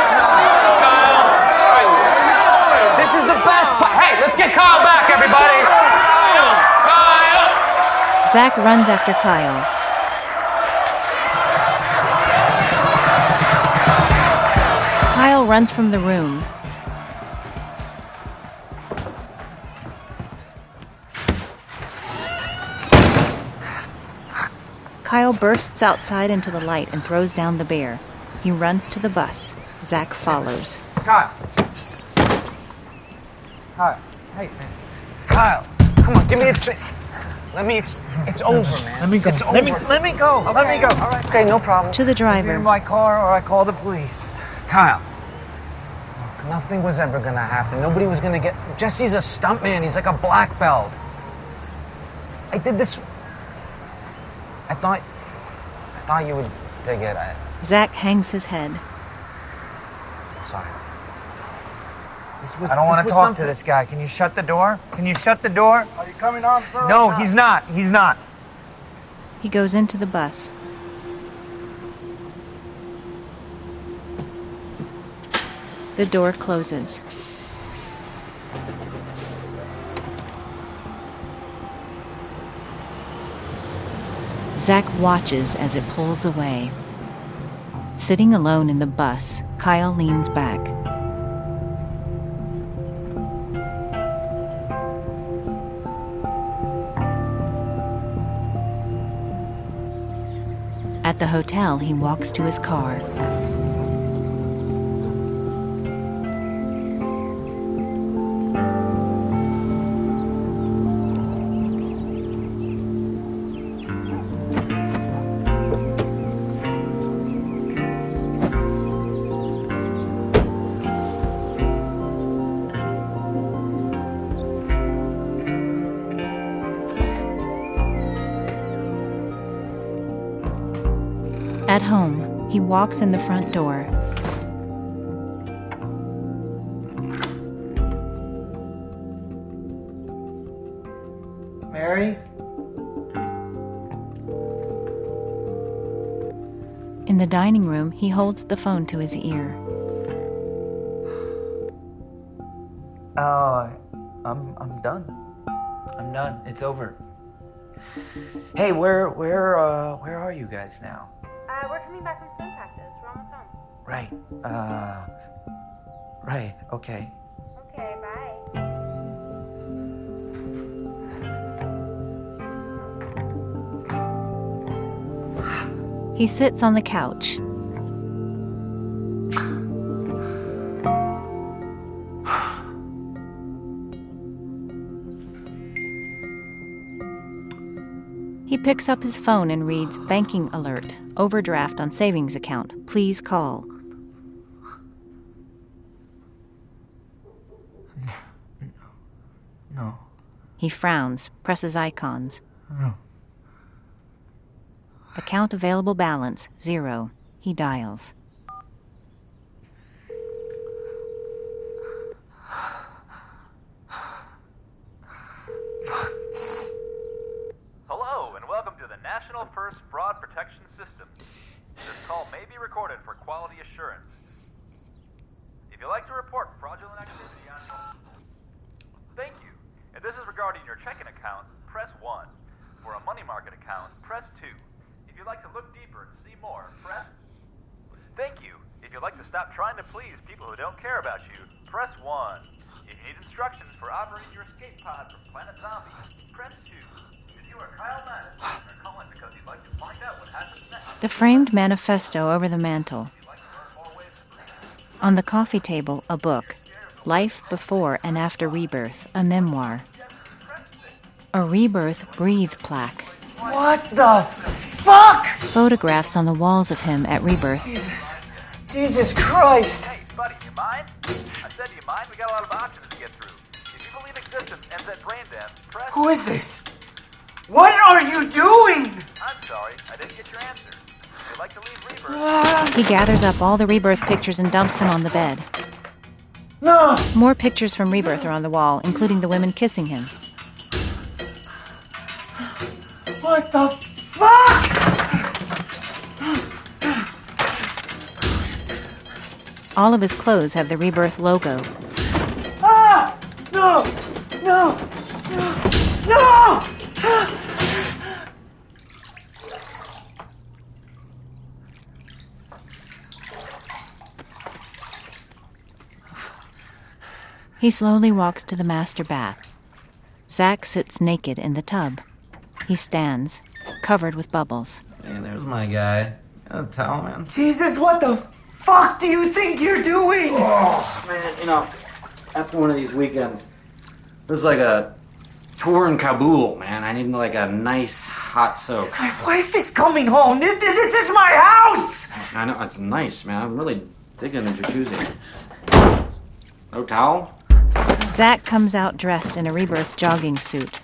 This is the best part. Hey, let's get Kyle back, everybody! Kyle! Kyle! Zach runs after Kyle. Kyle runs from the room. Kyle bursts outside into the light and throws down the bear. He runs to the bus. Zach follows. Kyle. Kyle. Hey, man. Kyle, come on, give me a chance. Let me. Ex- it's over, man. Let me go. It's over. Let me- let me go. Okay. Let me go. All right. Okay, no problem. To the driver. Take me in my car, or I call the police. Kyle. Look, nothing was ever gonna happen. Nobody was gonna get. Jesse's a stuntman. He's like a black belt. I did this. I thought. I thought you would dig it. I, Zach hangs his head. sorry. This was, I don't this want was to talk something. to this guy. Can you shut the door? Can you shut the door? Are you coming on, sir? No, he's not. He's not. He goes into the bus. The door closes. Zach watches as it pulls away. Sitting alone in the bus, Kyle leans back. At the hotel, he walks to his car. At home, he walks in the front door. Mary? In the dining room, he holds the phone to his ear. Uh, I'm I'm done. I'm done. It's over. Hey, where where uh where are you guys now? Uh, we're coming back from swim practice. We're almost home. Right. Uh. Right. Okay. Okay, bye. He sits on the couch. He picks up his phone and reads banking alert, overdraft on savings account, please call. No. He frowns, presses icons. No. Account available balance, zero. He dials. Hello, and welcome to the National First Fraud Protection System. This call may be recorded for quality assurance. If you'd like to report fraudulent activity on your... Thank you. If this is regarding your checking account, press one. For a money market account, press two. If you'd like to look deeper and see more, press... Thank you. If you'd like to stop trying to please people who don't care about you, press one. If you need instructions for operating your escape pod from Planet Zombie, press two. If you are Kyle Madison and are calling because you'd like to find out what happens next... The framed manifesto over the mantel. On the coffee table, a book. Life Before and After Rebirth, a memoir. A Rebirth Breathe plaque. What the fuck? Photographs on the walls of him at Rebirth. Jesus. Jesus Christ. Hey, buddy, you mind? I said, you mind? We got a lot of options to get through. If you believe existence ends at brain death, press... Who is this? What are you doing? I'm sorry, I didn't get your answer. If you'd like to leave Rebirth... He gathers up all the Rebirth pictures and dumps them on the bed. No! More pictures from Rebirth are on the wall, including the women kissing him. What the fuck? All of his clothes have the Rebirth logo. Ah! No! No! No! No! He slowly walks to the master bath. Zach sits naked in the tub. He stands, covered with bubbles. Hey, there's my guy. Got a towel, man. Jesus, what the fuck do you think you're doing? Oh, man, you know, after one of these weekends, it was like a tour in Kabul, man. I need like a nice hot soak. My wife is coming home. This, this is my house! I know, it's nice, man. I'm really digging the jacuzzi. No towel? Zach comes out dressed in a Rebirth jogging suit.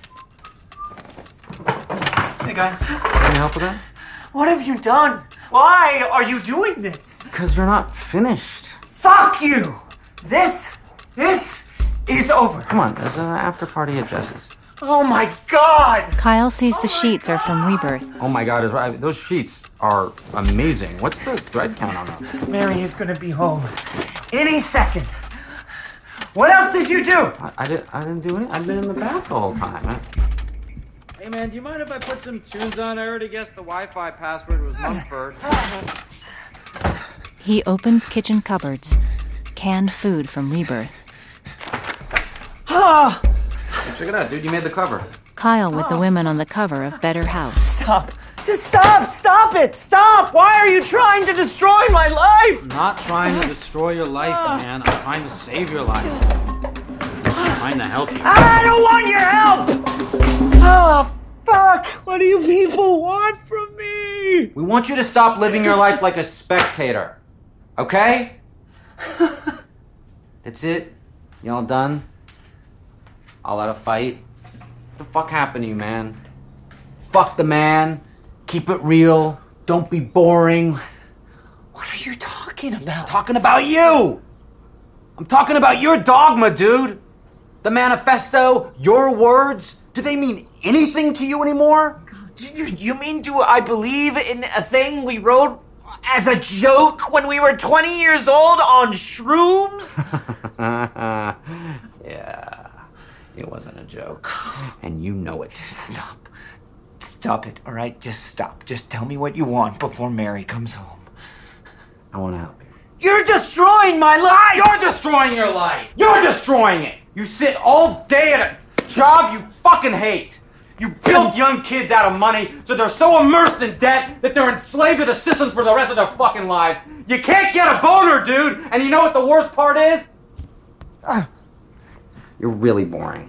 Hey, guy. Can you help with that? What have you done? Why are you doing this? Because you're not finished. Fuck you! This, this is over. Come on, there's an after party at Jesse's. Oh my God! Kyle sees the sheets are from Rebirth. Oh my God, is right. Those sheets are amazing. What's the thread count on those? Mary is gonna be home any second. What else did you do? I, I didn't. I didn't do anything. I've been in the bath the whole time. I... Hey man, do you mind if I put some tunes on? I already guessed the Wi-Fi password was Mumford. He opens kitchen cupboards. Canned food from Rebirth. Ah! Hey, check it out, dude. You made the cover. Kyle with the women on the cover of Better House. Stop. Just stop! Stop it! Stop! Why are you trying to destroy my life? I'm not trying to destroy your life, man. I'm trying to save your life. I'm trying to help you. I don't want your help! Oh, fuck! What do you people want from me? We want you to stop living your life like a spectator. Okay? That's it? You all done? All out of fight? What the fuck happened to you, man? Fuck the man. Keep it real. Don't be boring. What are you talking about? I'm talking about you! I'm talking about your dogma, dude! The manifesto, your words, do they mean anything to you anymore? You, you mean do I believe in a thing we wrote as a joke when we were twenty years old on shrooms? Yeah, it wasn't a joke. And you know it. Stop. Stop it, all right? Just stop. Just tell me what you want before Mary comes home. I want to help you. You're destroying my life! You're destroying your life! You're destroying it! You sit all day at a job you fucking hate. You build young kids out of money so they're so immersed in debt that they're enslaved to the system for the rest of their fucking lives. You can't get a boner, dude! And you know what the worst part is? You're really boring.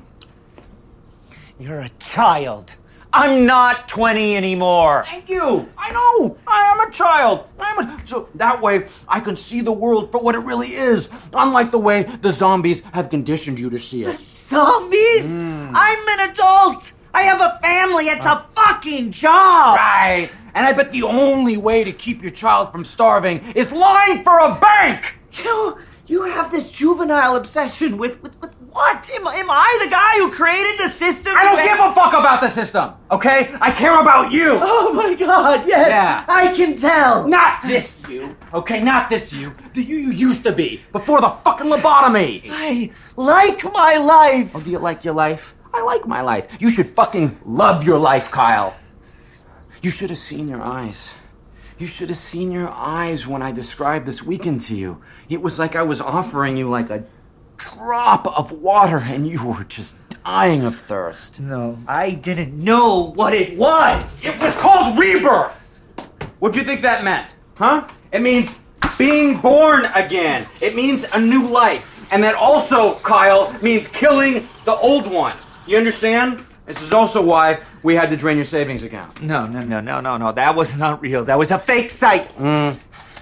You're a child. I'm not twenty anymore. Thank you. I know. I am a child. I'm a, so that way I can see the world for what it really is, unlike the way the zombies have conditioned you to see it. Zombies? Mm. I'm an adult. I have a family. It's a fucking job. Right. And I bet the only way to keep your child from starving is lying for a bank. You, you have this juvenile obsession with, with, with what? Am, am I the guy who created the system? I don't give a fuck about the system, okay? I care about you. Oh my God, yes. Yeah. I can tell. Not this you, okay? Not this you. The you you used to be before the fucking lobotomy. I like my life. Oh, do you like your life? I like my life. You should fucking love your life, Kyle. You should have seen your eyes. You should have seen your eyes when I described this weekend to you. It was like I was offering you like a drop of water and you were just dying of thirst. No, I didn't know what it was. It was called rebirth. What do you think that meant? Huh? It means being born again. It means a new life. And that also, Kyle, means killing the old one. You understand? This is also why we had to drain your savings account. No, no, no, no, no, no. That was not real. That was a fake site. Mm.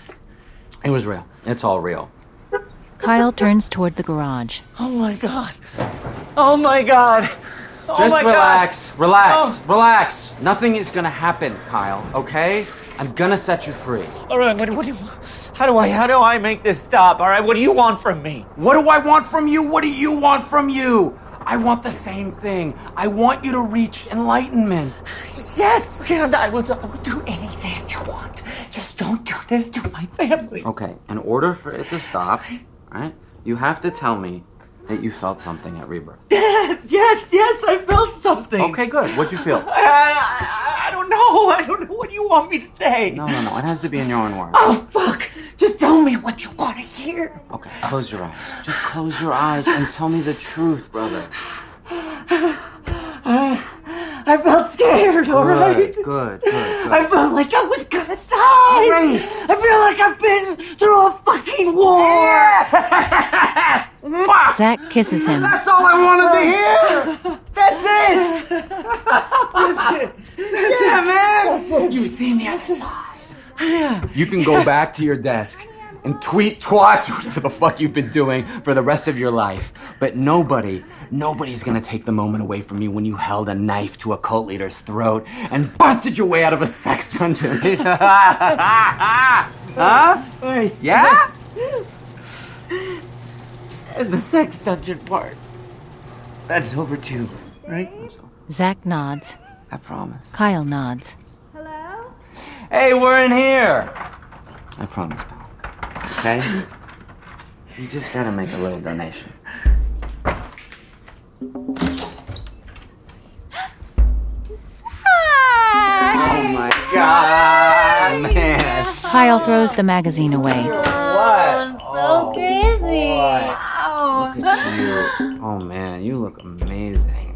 It was real. It's all real. Kyle turns toward the garage. Oh my God. Oh my God. Oh Just my relax. God. Relax. Oh. Relax. Nothing is gonna happen, Kyle, okay? I'm gonna set you free. All right, what, what do you, how do I, how do I make this stop? All right, what do you want from me? What do I want from you? What do you want from you? I want the same thing. I want you to reach enlightenment. Yes. Okay, I will do, I will do anything you want. Just don't do this to my family. Okay, in order for it to stop, right, you have to tell me that you felt something at Rebirth. Yes, yes, yes, I felt something. Okay, good. What'd you feel? I, I, I don't know. I don't know. What do you want me to say? No, no, no. It has to be in your own words. Oh, fuck. Just tell me what you want to hear. Okay, close your eyes. Just close your eyes and tell me the truth, brother. I, I felt scared, all right? Good, good, good, good. I felt like I was gonna die. Great. I feel like I've been through a fucking war. Yeah. Zach kisses him. That's all I wanted to hear. That's it. That's it. That's yeah, it. man. That's it. You've seen the other side. You can go back to your desk and tweet twats or whatever the fuck you've been doing for the rest of your life. But nobody, nobody's gonna take the moment away from you when you held a knife to a cult leader's throat and busted your way out of a sex dungeon. Huh? Yeah? And the sex dungeon part, that's over too. right? Zach nods. I promise. Kyle nods. Hello? Hey, we're in here. I promise, pal. Okay? You just gotta make a little donation. Oh my god, man. Kyle throws the magazine away. What? So crazy. Look at you. Oh man, you look amazing.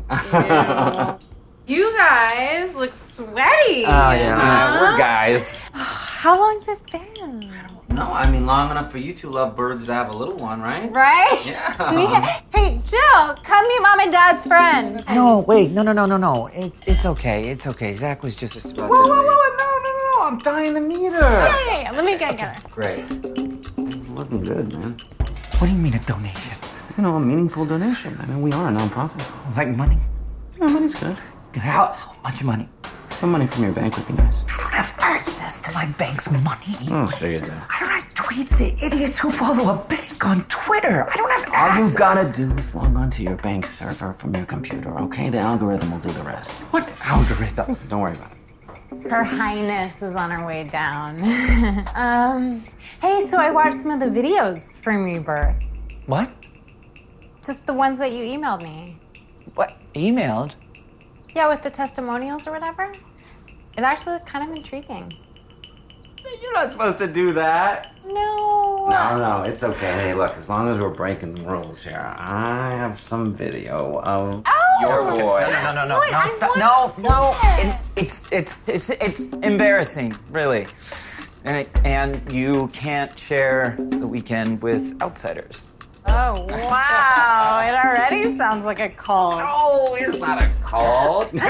You guys look sweaty. Oh yeah, man, we're guys. How long's it been? No, I mean long enough for you two lovebirds to have a little one, right? Right? Yeah. Hey, Jill, come meet mom and dad's friend. No, wait, no, no, no, no, no. It, it's okay, it's okay. Zach was just about Whoa, to. whoa, whoa, whoa, no, no, no, no, I'm dying to meet her. Hey, let me get get her. Great. Looking good, man. What do you mean a donation? You know, a meaningful donation. I mean, we are a nonprofit. Like money? Yeah, money's good. How, how much money? Some money from your bank would be nice. I don't have access to my bank's money. Oh, sure you do. I write tweets to idiots who follow a bank on Twitter. I don't have All access. you've got to do is log on to your bank server from your computer, okay? The algorithm will do the rest. What algorithm? Don't worry about it. Her Highness is on her way down. um, hey, so I watched some of the videos from Rebirth. What? Just the ones that you emailed me. What? Emailed? Yeah, with the testimonials or whatever. It actually looked kind of intriguing. You're not supposed to do that. No. No, no, it's okay. Hey, look, as long as we're breaking the rules here, I have some video of Oh! your boy. No, no, no, no, Wait, no, I stop. wanna No, see no. it. It, it's, it's, it's, it's embarrassing, really. And, and you can't share the weekend with outsiders. Oh, wow. It already sounds like a cult. No, it's not a cult. uh,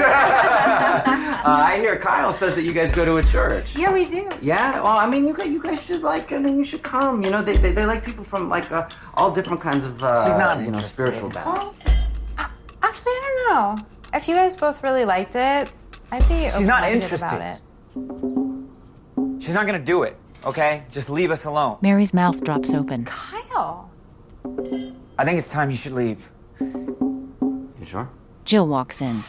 I hear Kyle says that you guys go to a church. Yeah, we do. Yeah, well, I mean, you guys, you guys should like. I mean, you should come. You know, they they, they like people from like uh, all different kinds of. Uh, She's not you know, interested. spiritual bands. Well, uh, actually, I don't know. If you guys both really liked it, I'd be She's not open-minded interested. about it. She's not gonna do it, okay? Just leave us alone. Mary's mouth drops open. Kyle. I think it's time you should leave. You sure? Jill walks in.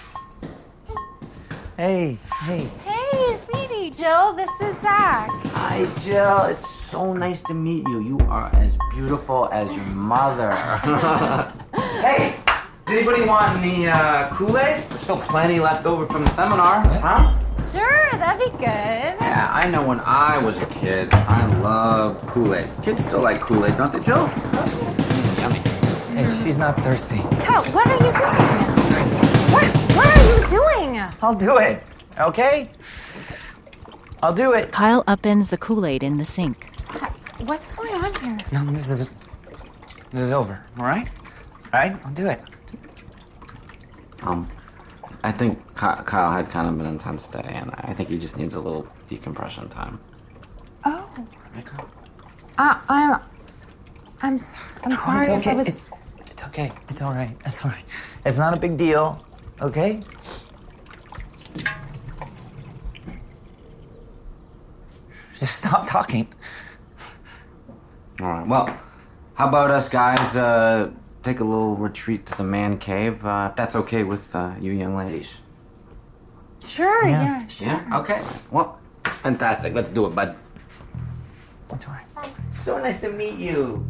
Hey, hey. Hey, sweetie. Jill, this is Zach. Hi, Jill. It's so nice to meet you. You are as beautiful as your mother. Hey, does anybody want any uh, Kool-Aid? There's still plenty left over from the seminar, huh? Sure, that'd be good. Yeah, I know when I was a kid, I loved Kool-Aid. Kids still like Kool-Aid, don't they, Jill? Yummy. Hey, she's not thirsty. Kyle, what are you doing? What? What are you doing? I'll do it, okay? I'll do it. Kyle upends the Kool-Aid in the sink. What's going on here? No, this is this is over. All right, all right. I'll do it. Um, I think Ky- Kyle had kind of an intense day, and I think he just needs a little decompression time. Oh. Right, Kyle? Uh, I'm. I'm sorry. I'm No, sorry it's if okay. I was. It- it's okay. It's all right. It's all right. It's not a big deal, okay? Just stop talking. All right. Well, how about us guys uh, take a little retreat to the man cave? Uh, if that's okay with uh, you young ladies. Sure. Yeah. sure. Yeah. Okay. Well, fantastic. Let's do it, bud. It's all right. So nice to meet you.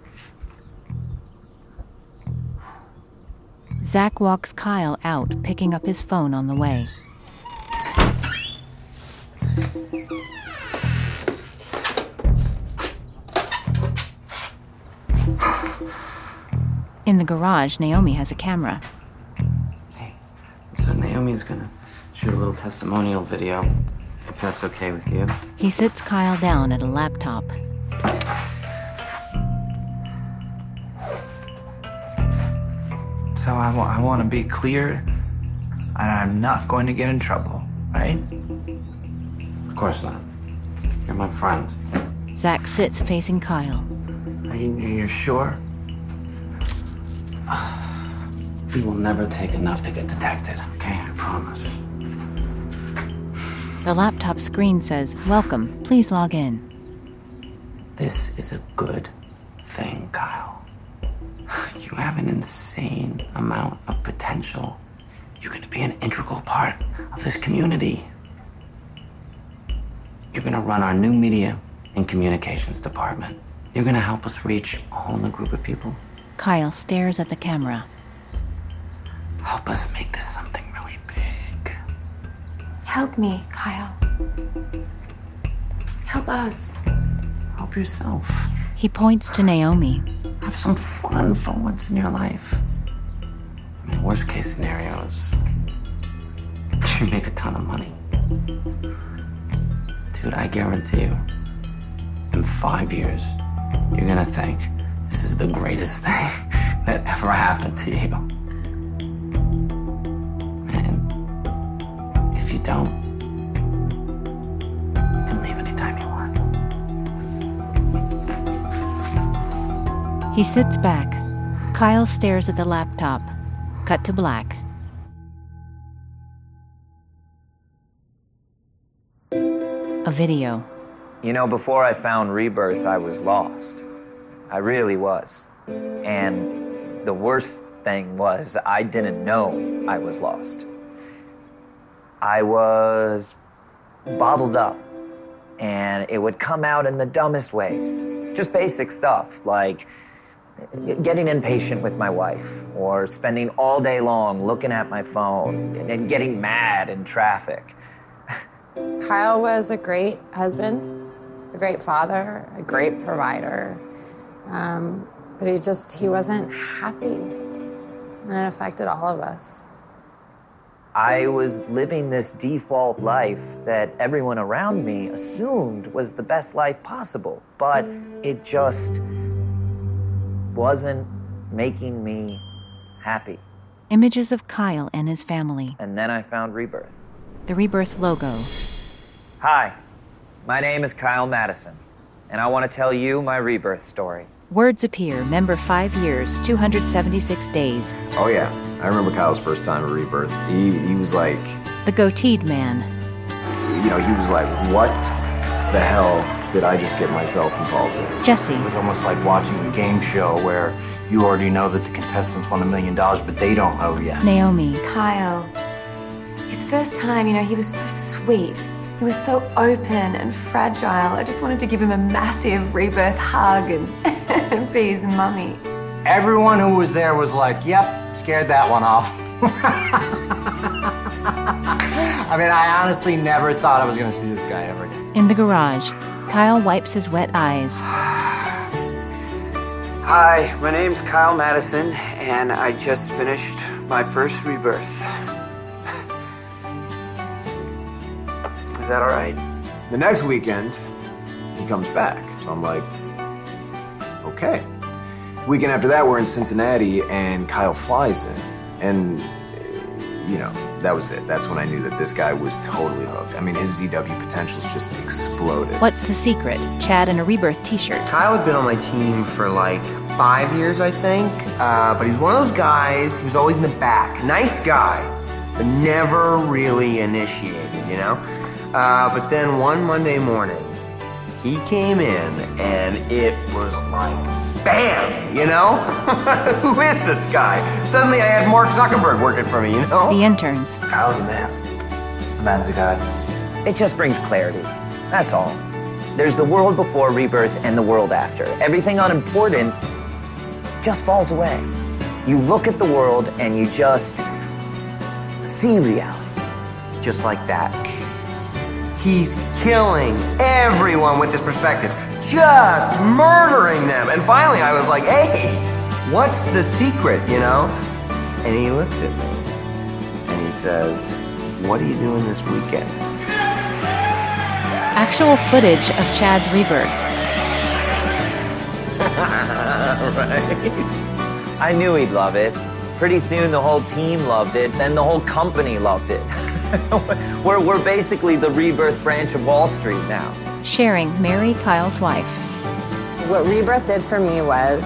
Zach walks Kyle out, picking up his phone on the way. In the garage, Naomi has a camera. So Naomi's gonna shoot a little testimonial video, if that's okay with you. He sits Kyle down at a laptop. So I, wa- I want to be clear, and I'm not going to get in trouble, right? Of course not. You're my friend. Zach sits facing Kyle. Are you you're sure? We will never take enough to get detected, okay? I promise. The laptop screen says, "Welcome. Please log in." This is a good thing, Kyle. You have an insane amount of potential. You're gonna be an integral part of this community. You're gonna run our new media and communications department. You're gonna help us reach a whole new group of people. Kyle stares at the camera. Help us make this something really big. Help me, Kyle. Help us. Help yourself. He points to Naomi. Have some fun for once in your life. I mean, worst case scenario is you make a ton of money. Dude, I guarantee you, in five years, you're gonna think this is the greatest thing that ever happened to you. And if you don't, you can leave anytime you want. He sits back. Kyle stares at the laptop. Cut to black. A video. You know, before I found Rebirth, I was lost. I really was. And the worst thing was, I didn't know I was lost. I was bottled up, and it would come out in the dumbest ways. Just basic stuff, like getting impatient with my wife, or spending all day long looking at my phone, and getting mad in traffic. Kyle was a great husband, a great father, a great provider. Um, but he just, he wasn't happy. And it affected all of us. I was living this default life that everyone around me assumed was the best life possible, but it just wasn't making me happy. Images of Kyle and his family. And then I found Rebirth. The Rebirth logo. Hi, my name is Kyle Madison, and I want to tell you my Rebirth story. Words appear. Member five years, two hundred seventy-six days. Oh yeah, I remember Kyle's first time at Rebirth. He he was like, The goateed man. you know, he was like, what the hell did I just get myself involved in? Jesse. It was almost like watching a game show where you already know that the contestants won a million dollars, but they don't know yet. Naomi. Kyle. His first time, you know, he was so sweet. He was so open and fragile. I just wanted to give him a massive Rebirth hug and be his mummy. Everyone who was there was like, yep, scared that one off. I mean, I honestly never thought I was going to see this guy ever again. In the garage, Kyle wipes his wet eyes. Hi, my name's Kyle Madison, and I just finished my first Rebirth. Is that all right? The next weekend, he comes back. So I'm like, okay. Weekend after that, we're in Cincinnati, and Kyle flies in. And, you know, that was it. That's when I knew that this guy was totally hooked. I mean, his Z W potentials just exploded. What's the secret? Chad in a Rebirth t-shirt. Kyle had been on my team for like five years, I think. Uh, but he was one of those guys, he was always in the back. Nice guy, but never really initiated, you know? Uh, but then one Monday morning, he came in and it was like, bam, you know? Who is this guy? Suddenly I had Mark Zuckerberg working for me, you know? The interns. Kyle's a man. A man's a guy. It just brings clarity. That's all. There's the world before Rebirth and the world after. Everything unimportant just falls away. You look at the world and you just see reality. Just like that. He's killing everyone with his perspectives. Just murdering them. And finally I was like, hey, what's the secret, you know? And he looks at me and he says, what are you doing this weekend? Actual footage of Chad's Rebirth. Right. I knew he'd love it. Pretty soon the whole team loved it, then the whole company loved it. we're, we're basically the Rebirth branch of Wall Street now. Sharing Mary, Kyle's wife. What Rebirth did for me was,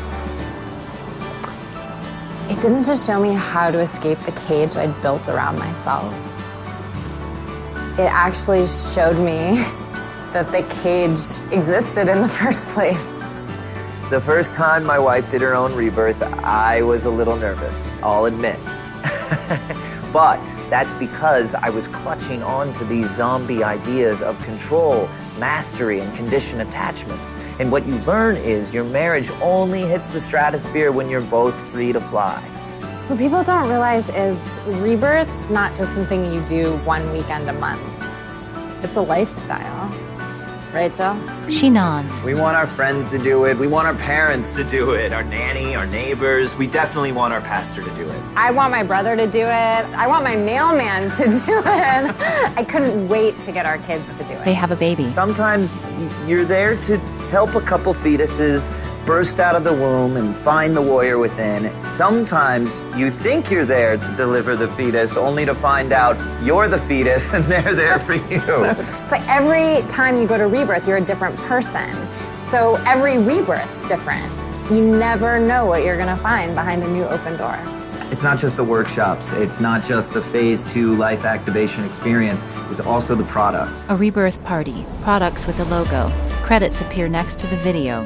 it didn't just show me how to escape the cage I'd built around myself. It actually showed me that the cage existed in the first place. The first time my wife did her own Rebirth, I was a little nervous, I'll admit. But that's because I was clutching on to these zombie ideas of control, mastery, and conditioned attachments. And what you learn is your marriage only hits the stratosphere when you're both free to fly. What people don't realize is rebirth's not just something you do one weekend a month. It's a lifestyle. Right, Jill? She nods. We want our friends to do it. We want our parents to do it. Our nanny, our neighbors. We definitely want our pastor to do it. I want my brother to do it. I want my mailman to do it. I couldn't wait to get our kids to do it. They have a baby. Sometimes you're there to help a couple fetuses burst out of the womb and find the warrior within. Sometimes you think you're there to deliver the fetus, only to find out you're the fetus and they're there for you. It's like every time you go to rebirth, you're a different person. So every rebirth's different. You never know what you're gonna find behind a new open door. It's not just the workshops. It's not just the phase two life activation experience. It's also the products. A rebirth party. Products with a logo. Credits appear next to the video.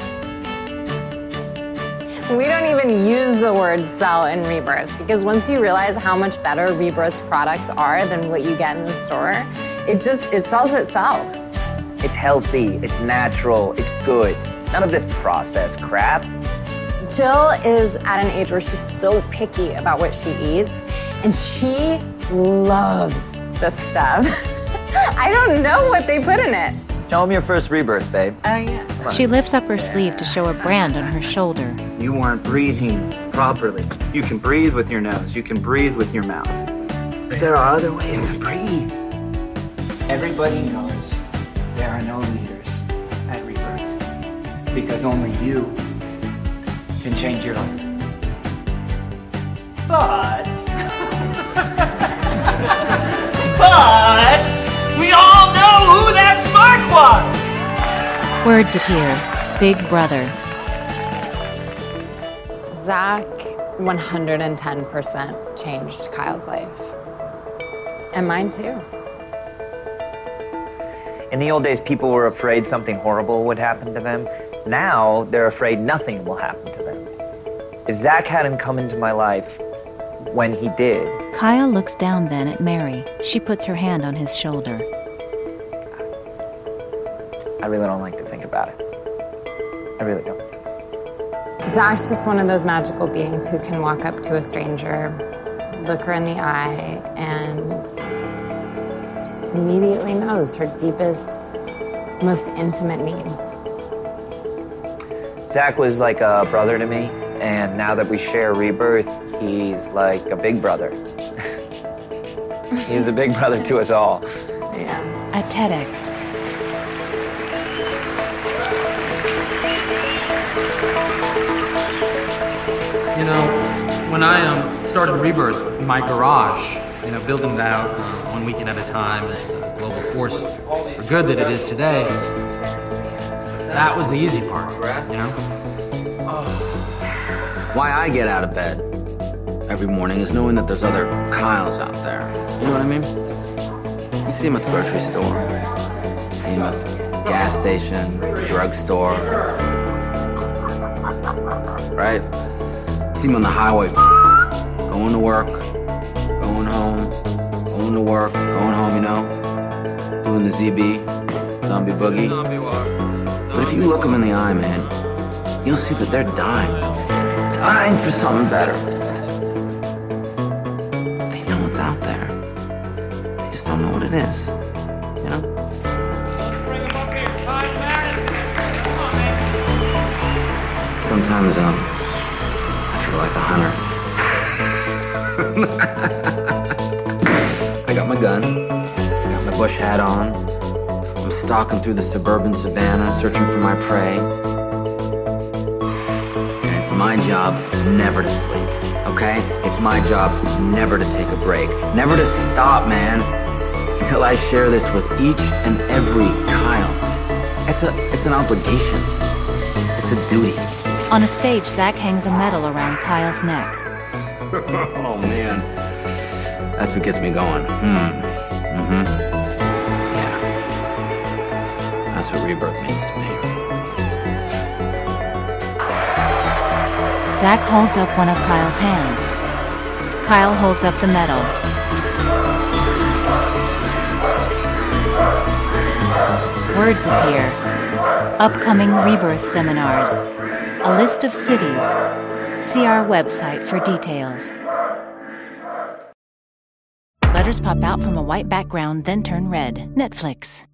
We don't even use the word sell in rebirth because once you realize how much better rebirth products are than what you get in the store, it just, it sells itself. It's healthy, it's natural, it's good. None of this processed crap. Jill is at an age where she's so picky about what she eats, and she loves this stuff. I don't know what they put in it. Show them your first rebirth, babe. Oh, yeah. She lifts up her sleeve to show a brand on her shoulder. You weren't breathing properly. You can breathe with your nose. You can breathe with your mouth. But there are other ways to breathe. Everybody knows there are no leaders at rebirth because only you can change your life. But... but... we all know who that smart was! Words appear. Big brother. Zach one hundred ten percent changed Kyle's life. And mine too. In the old days, people were afraid something horrible would happen to them. Now, they're afraid nothing will happen to them. If Zach hadn't come into my life when he did... Kyle looks down then at Mary. She puts her hand on his shoulder. I really don't like to think about it. I really don't. Zach's just one of those magical beings who can walk up to a stranger, look her in the eye, and just immediately knows her deepest, most intimate needs. Zach was like a brother to me, and now that we share rebirth, he's like a big brother. He's the big brother to us all. Yeah. At TEDx. You know, when I um, started Rebirth in my garage, you know, building it out uh, one weekend at a time, the global force for good that it is today, that was the easy part, you know? Why I get out of bed every morning is knowing that there's other Kyles out there. You know what I mean? You see them at the grocery store, you see them at the gas station, the drugstore, right? You see them on the highway, going to work, going home, going to work, going home, you know? Doing the Z B, zombie boogie. But if you look them in the eye, man, you'll see that they're dying. Dying for something better. They know what's out there. They just don't know what it is. You know? Sometimes, um, I feel like a hunter. I got my gun, I got my bush hat on. I'm stalking through the suburban savannah, searching for my prey. And it's my job never to sleep, okay? It's my job never to take a break, never to stop, man, until I share this with each and every Kyle. It's a, it's an obligation. It's a duty. On a stage, Zach hangs a medal around Kyle's neck. Oh, man. That's what gets me going. Hmm. Mm-hmm. That's what rebirth means to me. Zach holds up one of Kyle's hands. Kyle holds up the medal. Words appear. Upcoming rebirth seminars. A list of cities. See our website for details. Letters pop out from a white background, then turn red. Netflix.